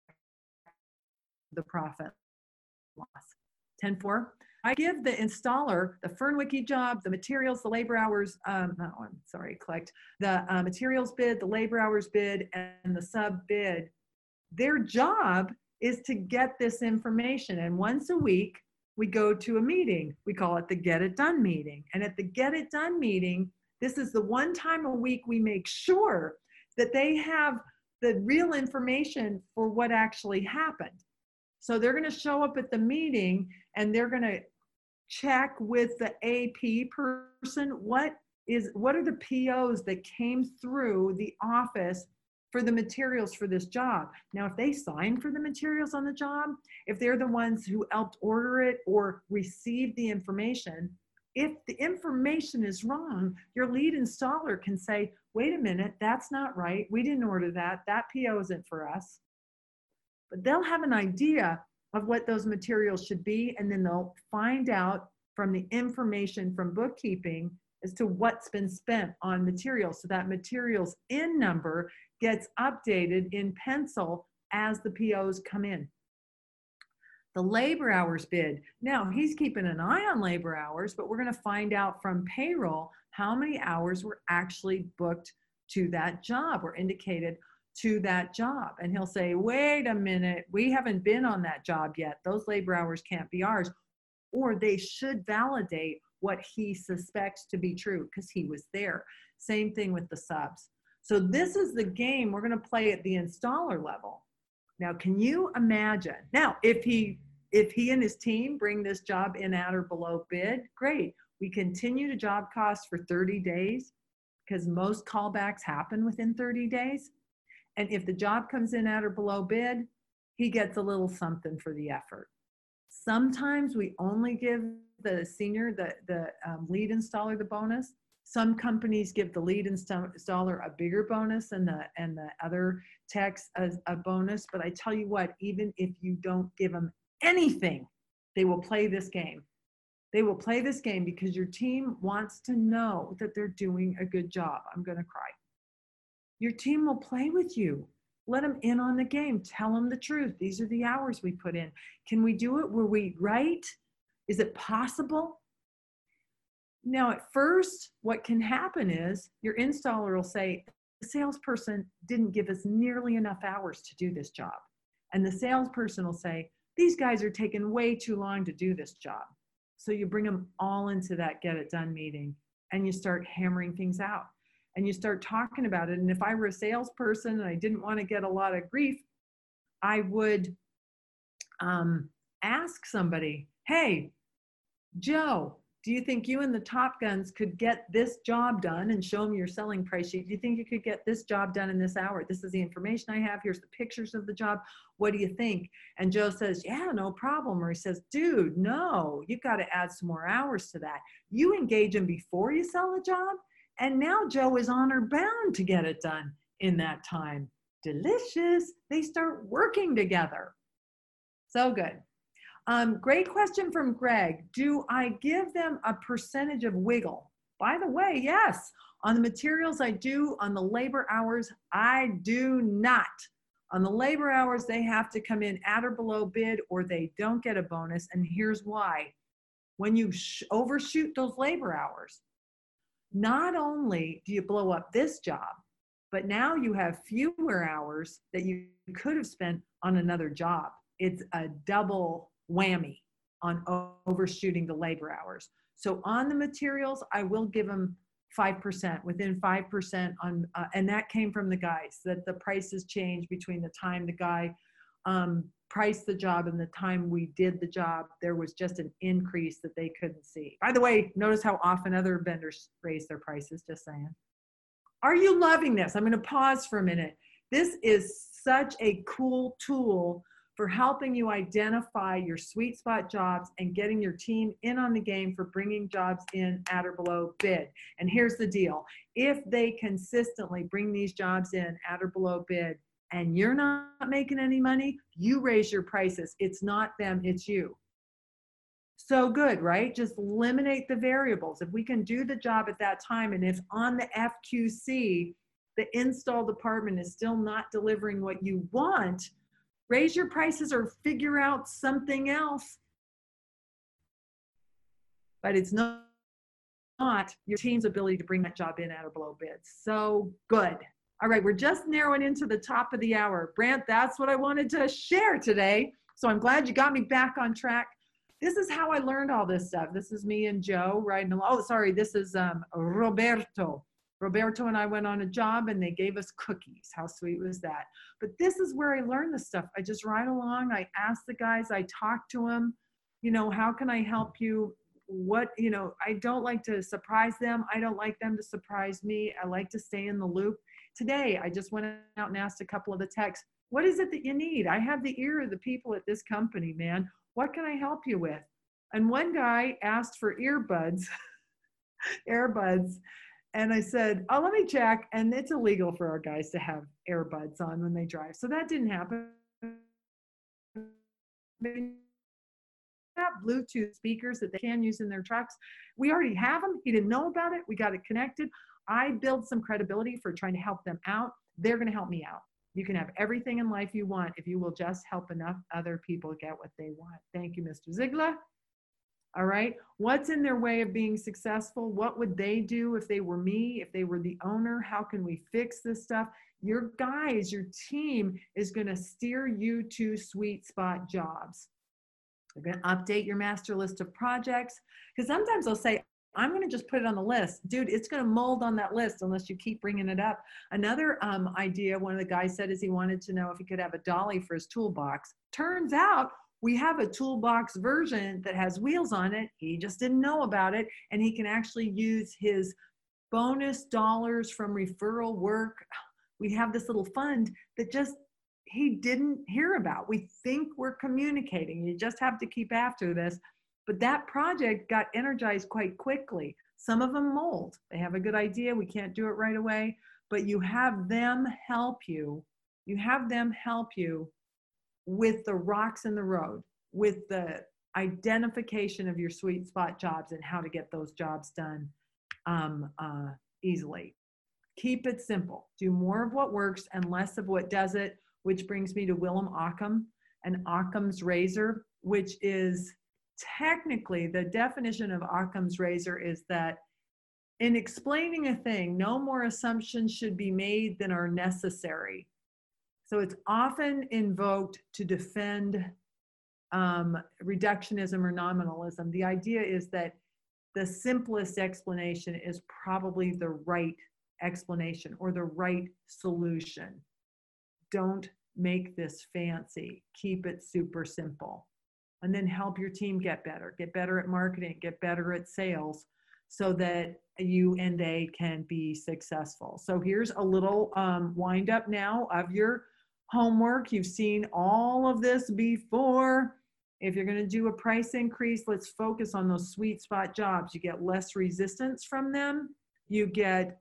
the profit loss. 10-4. I give the installer the Fernwicky job, the materials, the labor hours, collect the materials bid, the labor hours bid, and the sub bid. Their job is to get this information. And once a week, we go to a meeting. We call it the Get It Done meeting. And at the Get It Done meeting, this is the one time a week we make sure that they have the real information for what actually happened. So they're going to show up at the meeting and they're going to check with the AP person, what are the POs that came through the office for the materials for this job. Now, if they sign for the materials on the job, if they're the ones who helped order it or received the information, if the information is wrong, your lead installer can say, wait a minute, that's not right. We didn't order that. That PO isn't for us. But they'll have an idea of what those materials should be, and then they'll find out from the information from bookkeeping as to what's been spent on materials. So that materials in number gets updated in pencil as the POs come in. The labor hours bid. Now he's keeping an eye on labor hours, but we're going to find out from payroll how many hours were actually booked to that job or indicated to that job. And he'll say, wait a minute, we haven't been on that job yet. Those labor hours can't be ours. Or they should validate what he suspects to be true because he was there. Same thing with the subs. So this is the game we're going to play at the installer level. Now, can you imagine? Now, if he and his team bring this job in at or below bid, great. We continue to job cost for 30 days because most callbacks happen within 30 days. And if the job comes in at or below bid, he gets a little something for the effort. Sometimes we only give the senior, the lead installer the bonus. Some companies give the lead installer a bigger bonus and the other techs a bonus. But I tell you what, even if you don't give them anything, they will play this game. They will play this game because your team wants to know that they're doing a good job. I'm going to cry. Your team will play with you. Let them in on the game. Tell them the truth. These are the hours we put in. Can we do it? Were we right? Is it possible? Now, at first, what can happen is your installer will say, the salesperson didn't give us nearly enough hours to do this job. And the salesperson will say, these guys are taking way too long to do this job. So you bring them all into that get it done meeting and you start hammering things out and you start talking about it. And if I were a salesperson and I didn't want to get a lot of grief, I would ask somebody, hey, Joe, do you think you and the Top Guns could get this job done and show them your selling price sheet? Do you think you could get this job done in this hour? This is the information I have. Here's the pictures of the job. What do you think? And Joe says, yeah, no problem. Or he says, dude, no, you've got to add some more hours to that. You engage him before you sell the job. And now Joe is honor bound to get it done in that time. Delicious. They start working together. So good. Great question from Greg. Do I give them a percentage of wiggle? By the way, yes. On the materials I do, on the labor hours, I do not. On the labor hours, they have to come in at or below bid or they don't get a bonus. And here's why. When you overshoot those labor hours, not only do you blow up this job, but now you have fewer hours that you could have spent on another job. It's a double whammy on overshooting the labor hours. So on the materials, I will give them 5%, within 5% on, and that came from the guys, that the prices changed between the time the guy priced the job and the time we did the job. There was just an increase that they couldn't see. By the way, notice how often other vendors raise their prices, just saying. Are you loving this? I'm going to pause for a minute. This is such a cool tool for helping you identify your sweet spot jobs and getting your team in on the game for bringing jobs in at or below bid. And here's the deal. If they consistently bring these jobs in at or below bid and you're not making any money, you raise your prices. It's not them, it's you. So good, right? Just eliminate the variables. If we can do the job at that time, and if on the FQC, the install department is still not delivering what you want, raise your prices or figure out something else. But it's not your team's ability to bring that job in at or below bid. So good. All right, we're just narrowing into the top of the hour. Brant, that's what I wanted to share today. So I'm glad you got me back on track. This is how I learned all this stuff. This is me and Joe riding along. Oh, sorry, this is Roberto. Roberto and I went on a job and they gave us cookies. How sweet was that? But this is where I learned this stuff. I just ride along. I ask the guys, I talk to them, you know, how can I help you? What, you know, I don't like to surprise them. I don't like them to surprise me. I like to stay in the loop. Today, I just went out and asked a couple of the techs, what is it that you need? I have the ear of the people at this company, man. What can I help you with? And one guy asked for earbuds, earbuds. And I said, oh, let me check. And it's illegal for our guys to have earbuds on when they drive. So that didn't happen. Bluetooth speakers that they can use in their trucks. We already have them. He didn't know about it. We got it connected. I build some credibility for trying to help them out. They're going to help me out. You can have everything in life you want if you will just help enough other people get what they want. Thank you, Mr. Ziegler. All right. What's in their way of being successful? What would they do if they were me, if they were the owner? How can we fix this stuff? Your guys, your team is going to steer you to sweet spot jobs. They're going to update your master list of projects, because sometimes they'll say, I'm going to just put it on the list. Dude, it's going to mold on that list unless you keep bringing it up. Another idea one of the guys said is he wanted to know if he could have a dolly for his toolbox. Turns out we have a toolbox version that has wheels on it. He just didn't know about it. And he can actually use his bonus dollars from referral work. We have this little fund that just he didn't hear about. We think we're communicating. You just have to keep after this. But that project got energized quite quickly. Some of them mold. They have a good idea. We can't do it right away, but you have them help you. You have them help you with the rocks in the road, with the identification of your sweet spot jobs and how to get those jobs done easily. Keep it simple. Do more of what works and less of what doesn't, which brings me to Willem Ockham and Occam's razor, which is technically the definition of Occam's razor is that in explaining a thing, no more assumptions should be made than are necessary. So it's often invoked to defend reductionism or nominalism. The idea is that the simplest explanation is probably the right explanation or the right solution. Don't make this fancy. Keep it super simple. And then help your team get better at marketing, get better at sales, so that you and they can be successful. So here's a little wind up now of your homework. You've seen all of this before. If you're going to do a price increase, let's focus on those sweet spot jobs. You get less resistance from them. You get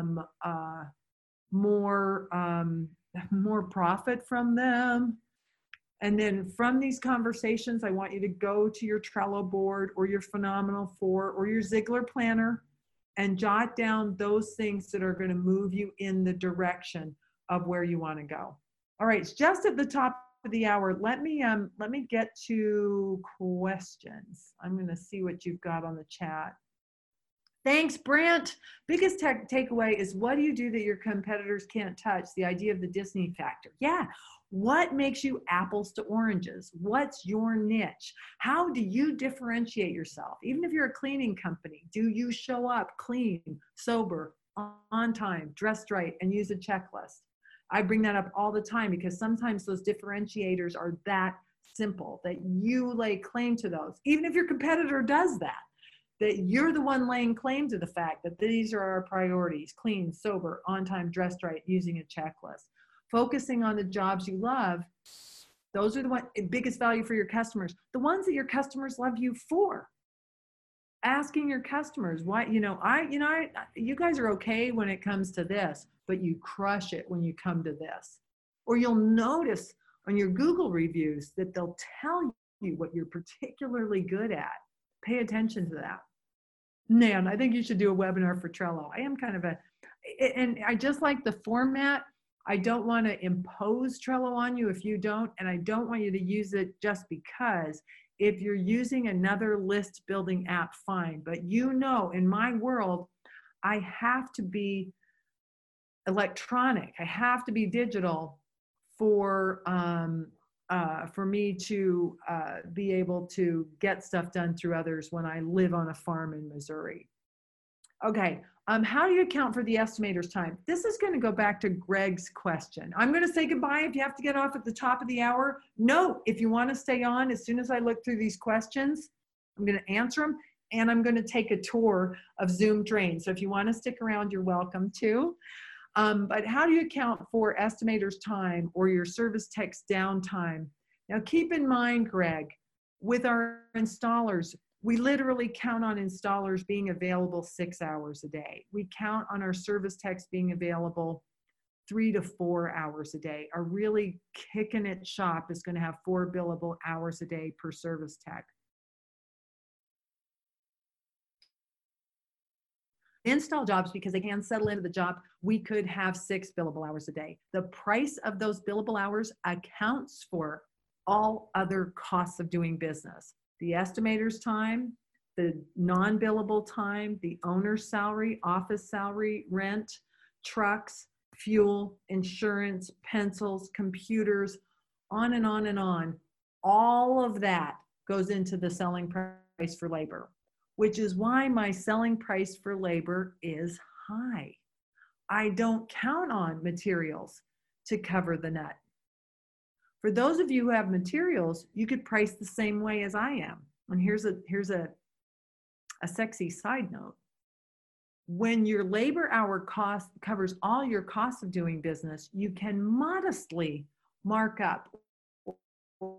more profit from them. And then from these conversations, I want you to go to your Trello board or your Phenomenal 4 or your Ziegler Planner and jot down those things that are going to move you in the direction of where you want to go. All right, it's just at the top of the hour. Let me get to questions. I'm going to see what you've got on the chat. Thanks, Brent. Biggest takeaway is, what do you do that your competitors can't touch? The idea of the Disney factor. Yeah. What makes you apples to oranges? What's your niche? How do you differentiate yourself? Even if you're a cleaning company, do you show up clean, sober, on time, dressed right, and use a checklist? I bring that up all the time because sometimes those differentiators are that simple that you lay claim to those. Even if your competitor does that you're the one laying claim to the fact that these are our priorities: clean, sober, on time, dressed right, using a checklist. Focusing on the jobs you love, those are the biggest value for your customers. The ones that your customers love you for. Asking your customers, why, you guys are okay when it comes to this, but you crush it when you come to this. Or you'll notice on your Google reviews that they'll tell you what you're particularly good at. Pay attention to that. Man, I think you should do a webinar for Trello. I am kind of and I just like the format. I don't want to impose Trello on you if you don't, and I don't want you to use it just because. If you're using another list building app, fine. But in my world, I have to be electronic. I have to be digital for me to be able to get stuff done through others when I live on a farm in Missouri. Okay, how do you account for the estimator's time? This is going to go back to Greg's question. I'm going to say goodbye if you have to get off at the top of the hour. No, if you want to stay on, as soon as I look through these questions, I'm going to answer them, and I'm going to take a tour of Zoom Drain. So if you want to stick around, you're welcome to. But how do you account for estimator's time or your service tech's downtime? Now keep in mind, Greg, with our installers, we literally count on installers being available 6 hours a day. We count on our service techs being available 3 to 4 hours a day. Our really kicking it shop is going to have 4 billable hours a day per service tech. install jobs, because they can settle into the job, we could have 6 billable hours a day. The price of those billable hours accounts for all other costs of doing business. The estimator's time, the non-billable time, the owner's salary, office salary, rent, trucks, fuel, insurance, pencils, computers, on and on and on. All of that goes into the selling price for labor, which is why my selling price for labor is high. I don't count on materials to cover the nut. For those of you who have materials, you could price the same way as I am. And here's a sexy side note. When your labor hour cost covers all your costs of doing business, you can modestly mark up or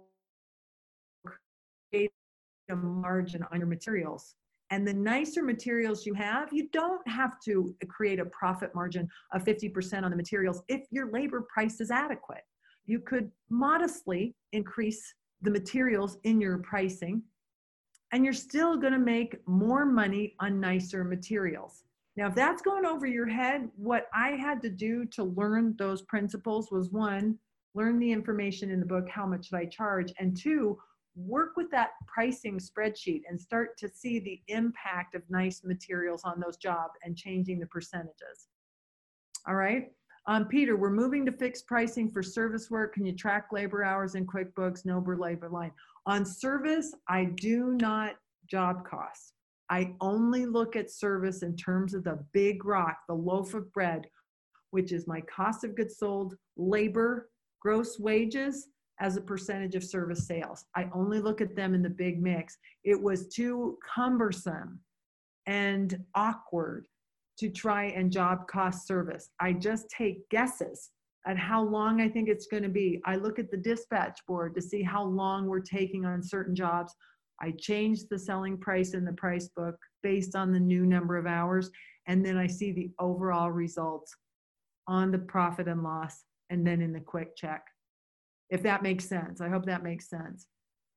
create a margin on your materials. And the nicer materials you have, you don't have to create a profit margin of 50% on the materials if your labor price is adequate. You could modestly increase the materials in your pricing, and you're still going to make more money on nicer materials. Now, if that's going over your head, what I had to do to learn those principles was, 1, learn the information in the book, how much should I charge? And 2, work with that pricing spreadsheet and start to see the impact of nice materials on those jobs and changing the percentages. All right. Peter, we're moving to fixed pricing for service work. Can you track labor hours in QuickBooks, Nober labor line? On service, I do not job costs. I only look at service in terms of the big rock, the loaf of bread, which is my cost of goods sold, labor, gross wages as a percentage of service sales. I only look at them in the big mix. It was too cumbersome and awkward to try and job cost service. I just take guesses at how long I think it's going to be. I look at the dispatch board to see how long we're taking on certain jobs. I change the selling price in the price book based on the new number of hours. And then I see the overall results on the profit and loss and then in the quick check. If that makes sense. I hope that makes sense.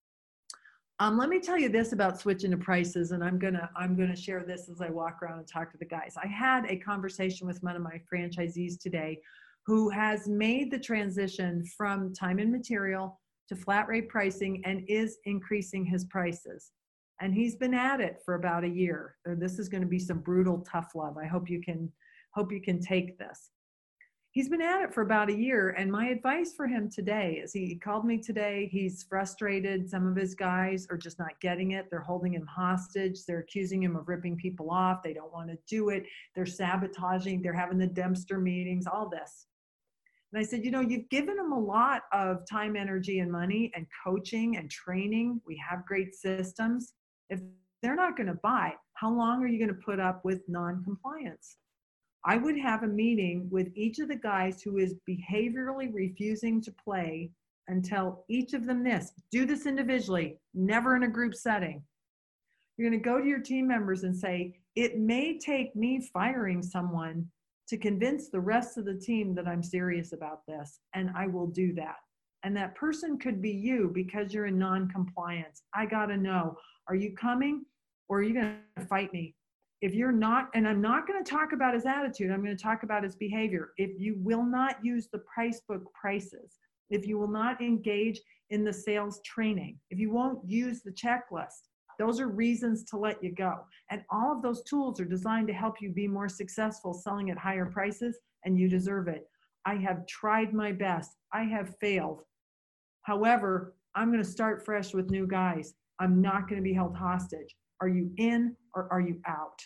Let me tell you this about switching to prices, and I'm gonna share this as I walk around and talk to the guys. I had a conversation with one of my franchisees today who has made the transition from time and material to flat rate pricing and is increasing his prices. And he's been at it for about a year. This is going to be some brutal, tough love. I hope you can take this. He's been at it for about a year, and my advice for him today is he called me today. He's frustrated. Some of his guys are just not getting it. They're holding him hostage. They're accusing him of ripping people off. They don't want to do it. They're sabotaging. They're having the Dempster meetings, all this. And I said, you know, you've given them a lot of time, energy, and money and coaching and training. We have great systems. If they're not going to buy, how long are you going to put up with non-compliance? I would have a meeting with each of the guys who is behaviorally refusing to play and tell each of them this. Do this individually, never in a group setting. You're going to go to your team members and say, it may take me firing someone to convince the rest of the team that I'm serious about this, and I will do that. And that person could be you because you're in non-compliance. I got to know, are you coming or are you going to fight me? If you're not, and I'm not going to talk about his attitude, I'm going to talk about his behavior. If you will not use the price book prices, if you will not engage in the sales training, if you won't use the checklist, those are reasons to let you go. And all of those tools are designed to help you be more successful selling at higher prices, and you deserve it. I have tried my best. I have failed. However, I'm going to start fresh with new guys. I'm not going to be held hostage. Are you in or are you out?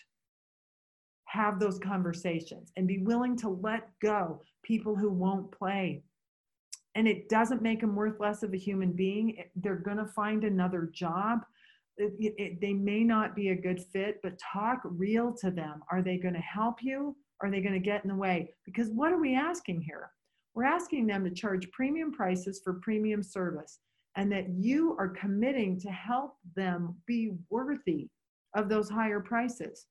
Have those conversations and be willing to let go people who won't play. And it doesn't make them worth less of a human being. They're going to find another job. They may not be a good fit, but talk real to them. Are they going to help you? Or are they going to get in the way? Because what are we asking here? We're asking them to charge premium prices for premium service, and that you are committing to help them be worthy of those higher prices.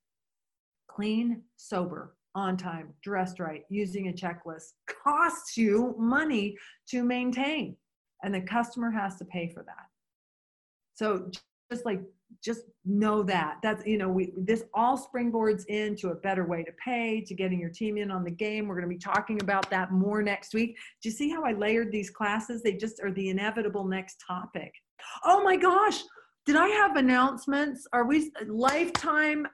Clean, sober, on time, dressed right, using a checklist costs you money to maintain, and the customer has to pay for that. So just know that that's, you know, this all springboards into a better way to pay, to getting your team in on the game. We're going to be talking about that more next week. Do you see how I layered these classes? They just are the inevitable next topic. Oh my gosh. Did I have announcements? Are we lifetime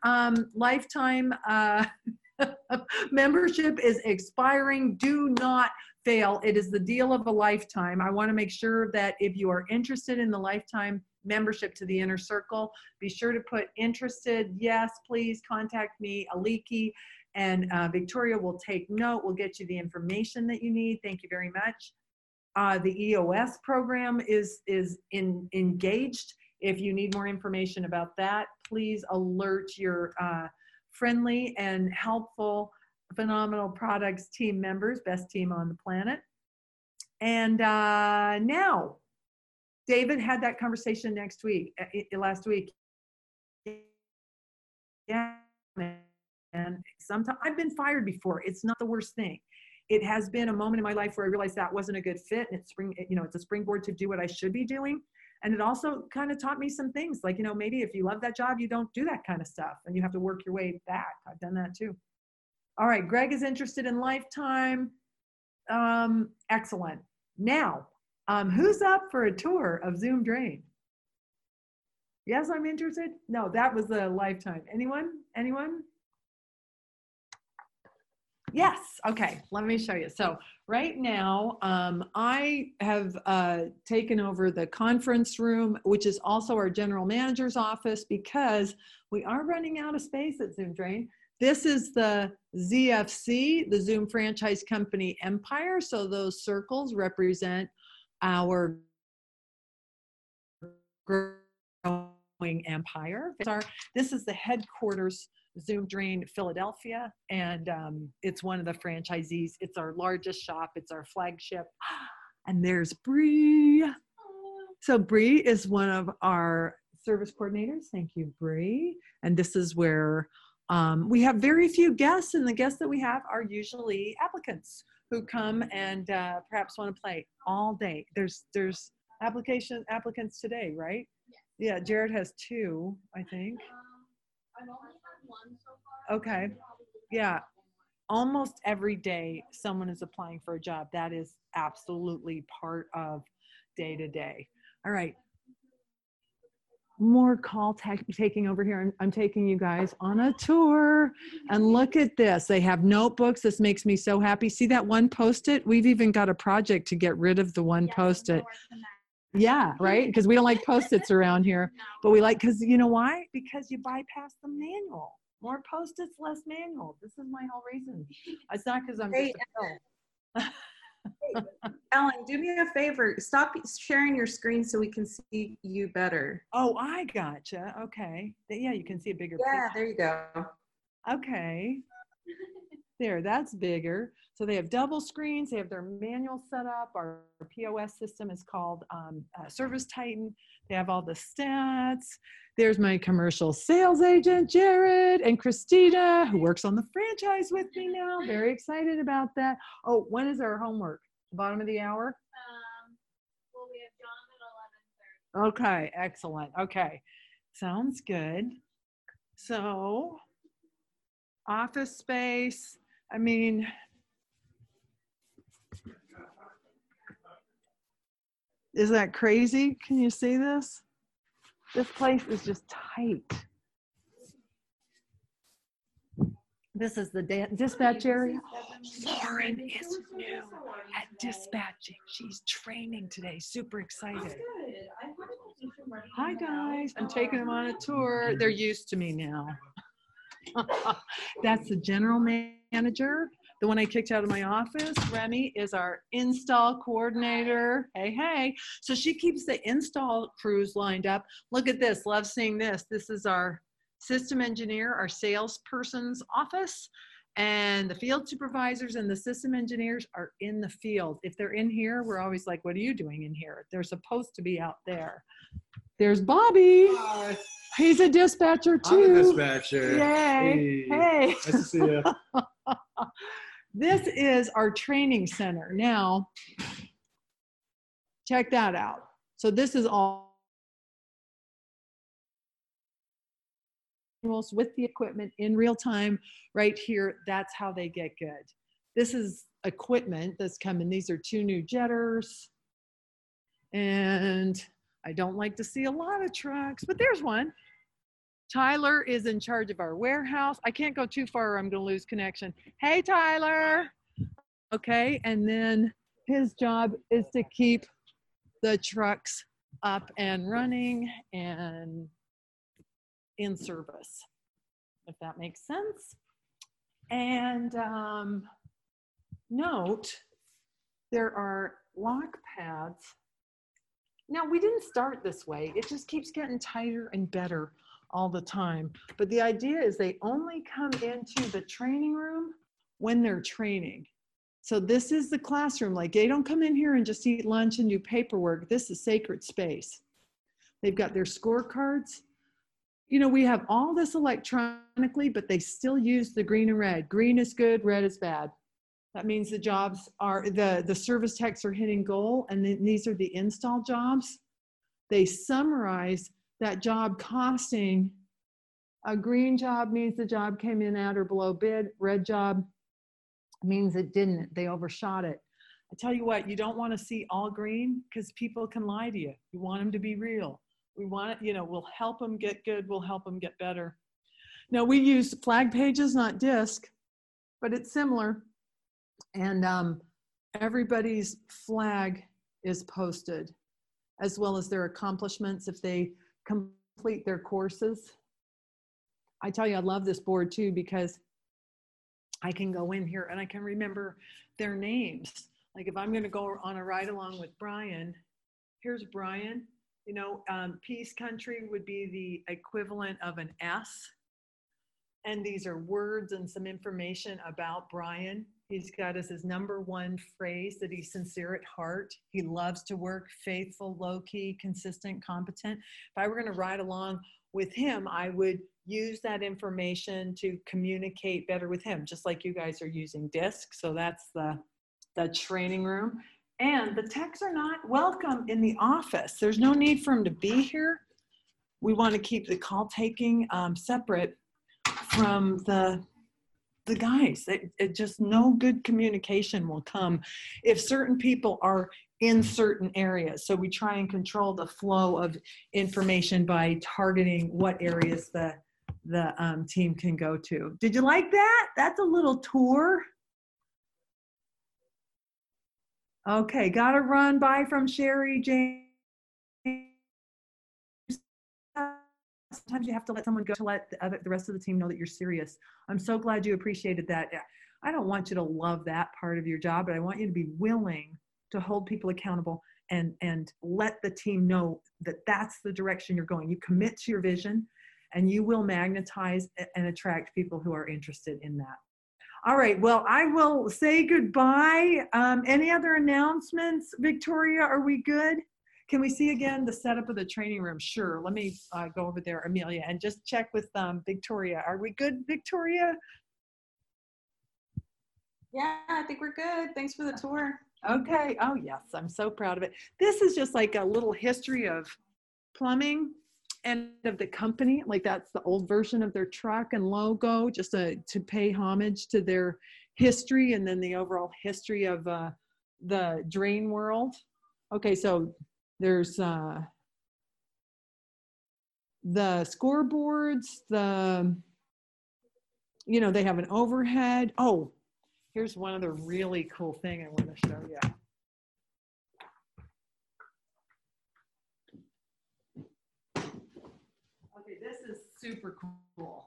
membership is expiring. Do not fail. It is the deal of a lifetime. I want to make sure that if you are interested in the lifetime membership to the Inner Circle, be sure to put interested. Yes, please contact me, Aliki, and Victoria will take note. We'll get you the information that you need. Thank you very much. The EOS program is engaged. If you need more information about that, please alert your friendly and helpful Phenomenal Products team members, best team on the planet. And now, David had that conversation last week. Yeah, and sometimes I've been fired before. It's not the worst thing. It has been a moment in my life where I realized that wasn't a good fit, and it's a springboard to do what I should be doing. And it also kind of taught me some things, like, you know, maybe if you love that job, you don't do that kind of stuff and you have to work your way back. I've done that too. All right, Greg is interested in lifetime. Excellent. Now, who's up for a tour of Zoom Drain? Yes, I'm interested. No, that was a lifetime. Anyone? Anyone? Yes. Okay. Let me show you. So right now, I have taken over the conference room, which is also our general manager's office, because we are running out of space at Zoom Drain. This is the ZFC, the Zoom Franchise Company Empire. So those circles represent our growing empire. This is the headquarters, Zoom Drain Philadelphia, and it's one of the franchisees. It's our largest shop. It's our flagship. And there's Bree. So Bree is one of our service coordinators. Thank you, Bree. And this is where we have very few guests, and the guests that we have are usually applicants who come and perhaps want to play all day. There's applicants today, right? Yeah, Jared has 2, I think. I've only had 1 so far. Okay. Yeah. Almost every day someone is applying for a job. That is absolutely part of day to day. All right. More call taking over here. I'm taking you guys on a tour, and look at this. They have notebooks. This makes me so happy. See that one Post-it? We've even got a project to get rid of the one Post-it. Yeah, right? Because we don't like Post-its around here, but we like, because you know why? Because you bypass the manual. More Post-its, less manual. This is my whole reason. It's not because I'm just a pill. Ellen, do me a favor. Stop sharing your screen so we can see you better. Oh, I gotcha. Okay. Yeah, you can see a bigger Yeah, picture. there you go. Okay. There, that's bigger. So they have double screens. They have their manual set up. Our POS system is called Service Titan. They have all the stats. There's my commercial sales agent, Jared, and Christina, who works on the franchise with me now. Very excited about that. Oh, when is our homework? Bottom of the hour? Well, we have John at 11:30. Okay, excellent. Okay, sounds good. So, office space. I mean, is that crazy? Can you see this? This place is just tight. This is the dispatch area. Lauren is new at dispatching. She's training today. Super excited. Hi, guys. I'm taking them on a tour. They're used to me now. That's the general manager. The one I kicked out of my office. Remy is our install coordinator. Hey, hey. So she keeps the install crews lined up. Look at this. Love seeing this. This is our system engineer, our salesperson's office, and the field supervisors and the system engineers are in the field. If they're in here, we're always like, what are you doing in here? They're supposed to be out there. There's Bobby. Hi. He's a dispatcher too. I'm a dispatcher. Yay. Hey. Nice to see you. This is our training center. Now, check that out. So this is all manuals with the equipment in real time right here. That's how they get good. This is equipment that's coming. These are 2 new jetters. And I don't like to see a lot of trucks, but there's one. Tyler is in charge of our warehouse. I can't go too far or I'm going to lose connection. Hey, Tyler. Okay. And then his job is to keep the trucks up and running and in service, if that makes sense. And note, there are lock pads. Now, we didn't start this way. It just keeps getting tighter and better all the time. But the idea is they only come into the training room when they're training. So this is the classroom. Like, they don't come in here and just eat lunch and do paperwork. This is sacred space. They've got their scorecards. You know, we have all this electronically, but they still use the green and red. Green is good, red is bad. That means the jobs are, the service techs are hitting goal, and then these are the install jobs. They summarize that job costing. A green job means the job came in at or below bid. Red job means it didn't. They overshot it. I tell you what, you don't want to see all green because people can lie to you. You want them to be real. We want it, you know, we'll help them get good. We'll help them get better. Now, we use flag pages, not disc, but it's similar. And everybody's flag is posted, as well as their accomplishments if they complete their courses. I tell you, I love this board too, because I can go in here and I can remember their names. Like if I'm going to go on a ride along with Brian, here's Brian. You know, Peace Country would be the equivalent of an S. And these are words and some information about Brian. He's got as his #1 phrase that he's sincere at heart. He loves to work, faithful, low-key, consistent, competent. If I were going to ride along with him, I would use that information to communicate better with him, just like you guys are using DISC. So that's the training room. And the techs are not welcome in the office. There's no need for them to be here. We want to keep the call taking separate from the guys. It just, no good communication will come if certain people are in certain areas. So we try and control the flow of information by targeting what areas the team can go to. Did you like that? That's a little tour. Okay, got to run by from Sherry, James. Sometimes you have to let someone go to let the rest of the team know that you're serious. I'm so glad you appreciated that. I don't want you to love that part of your job, but I want you to be willing to hold people accountable and let the team know that that's the direction you're going. You commit to your vision and you will magnetize and attract people who are interested in that. All right, well, I will say goodbye. Any other announcements? Victoria, are we good? Can we see again the setup of the training room? Sure, let me go over there, Amelia, and just check with Victoria. Are we good, Victoria? Yeah, I think we're good. Thanks for the tour. Okay, oh yes, I'm so proud of it. This is just like a little history of plumbing and of the company. Like that's the old version of their truck and logo, just to pay homage to their history and then the overall history of the drain world. Okay, so there's the scoreboards, you know, they have an overhead. Oh, here's one other really cool thing I want to show you. Okay, this is super cool.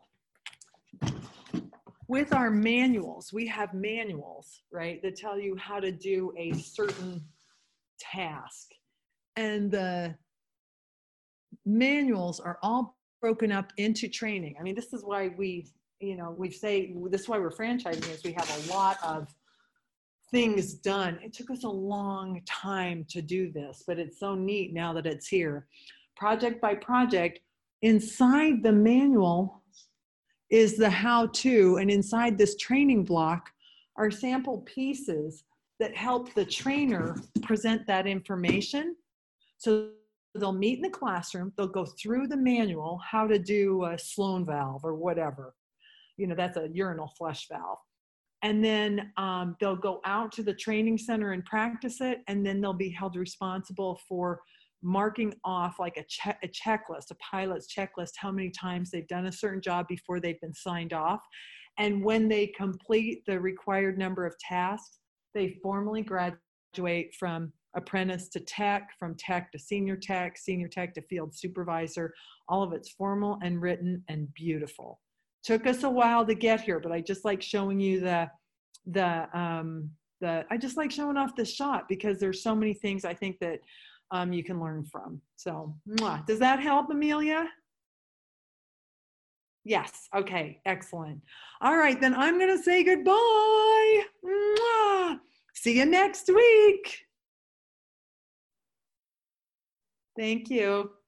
With our manuals, we have manuals, right, that tell you how to do a certain task. And the manuals are all broken up into training. I mean, this is why this is why we're franchising, is we have a lot of things done. It took us a long time to do this, but it's so neat now that it's here. Project by project, inside the manual is the how-to, and inside this training block are sample pieces that help the trainer present that information so they'll meet in the classroom, they'll go through the manual, how to do a Sloan valve or whatever. You know, that's a urinal flush valve. And then they'll go out to the training center and practice it. And then they'll be held responsible for marking off like a checklist, a pilot's checklist, how many times they've done a certain job before they've been signed off. And when they complete the required number of tasks, they formally graduate from apprentice to tech, from tech to senior tech to field supervisor. All of it's formal and written and beautiful. Took us a while to get here, but I just like showing you I just like showing off the shot because there's so many things I think that you can learn from. So, does that help, Amelia? Yes. Okay. Excellent. All right, then I'm going to say goodbye. See you next week. Thank you.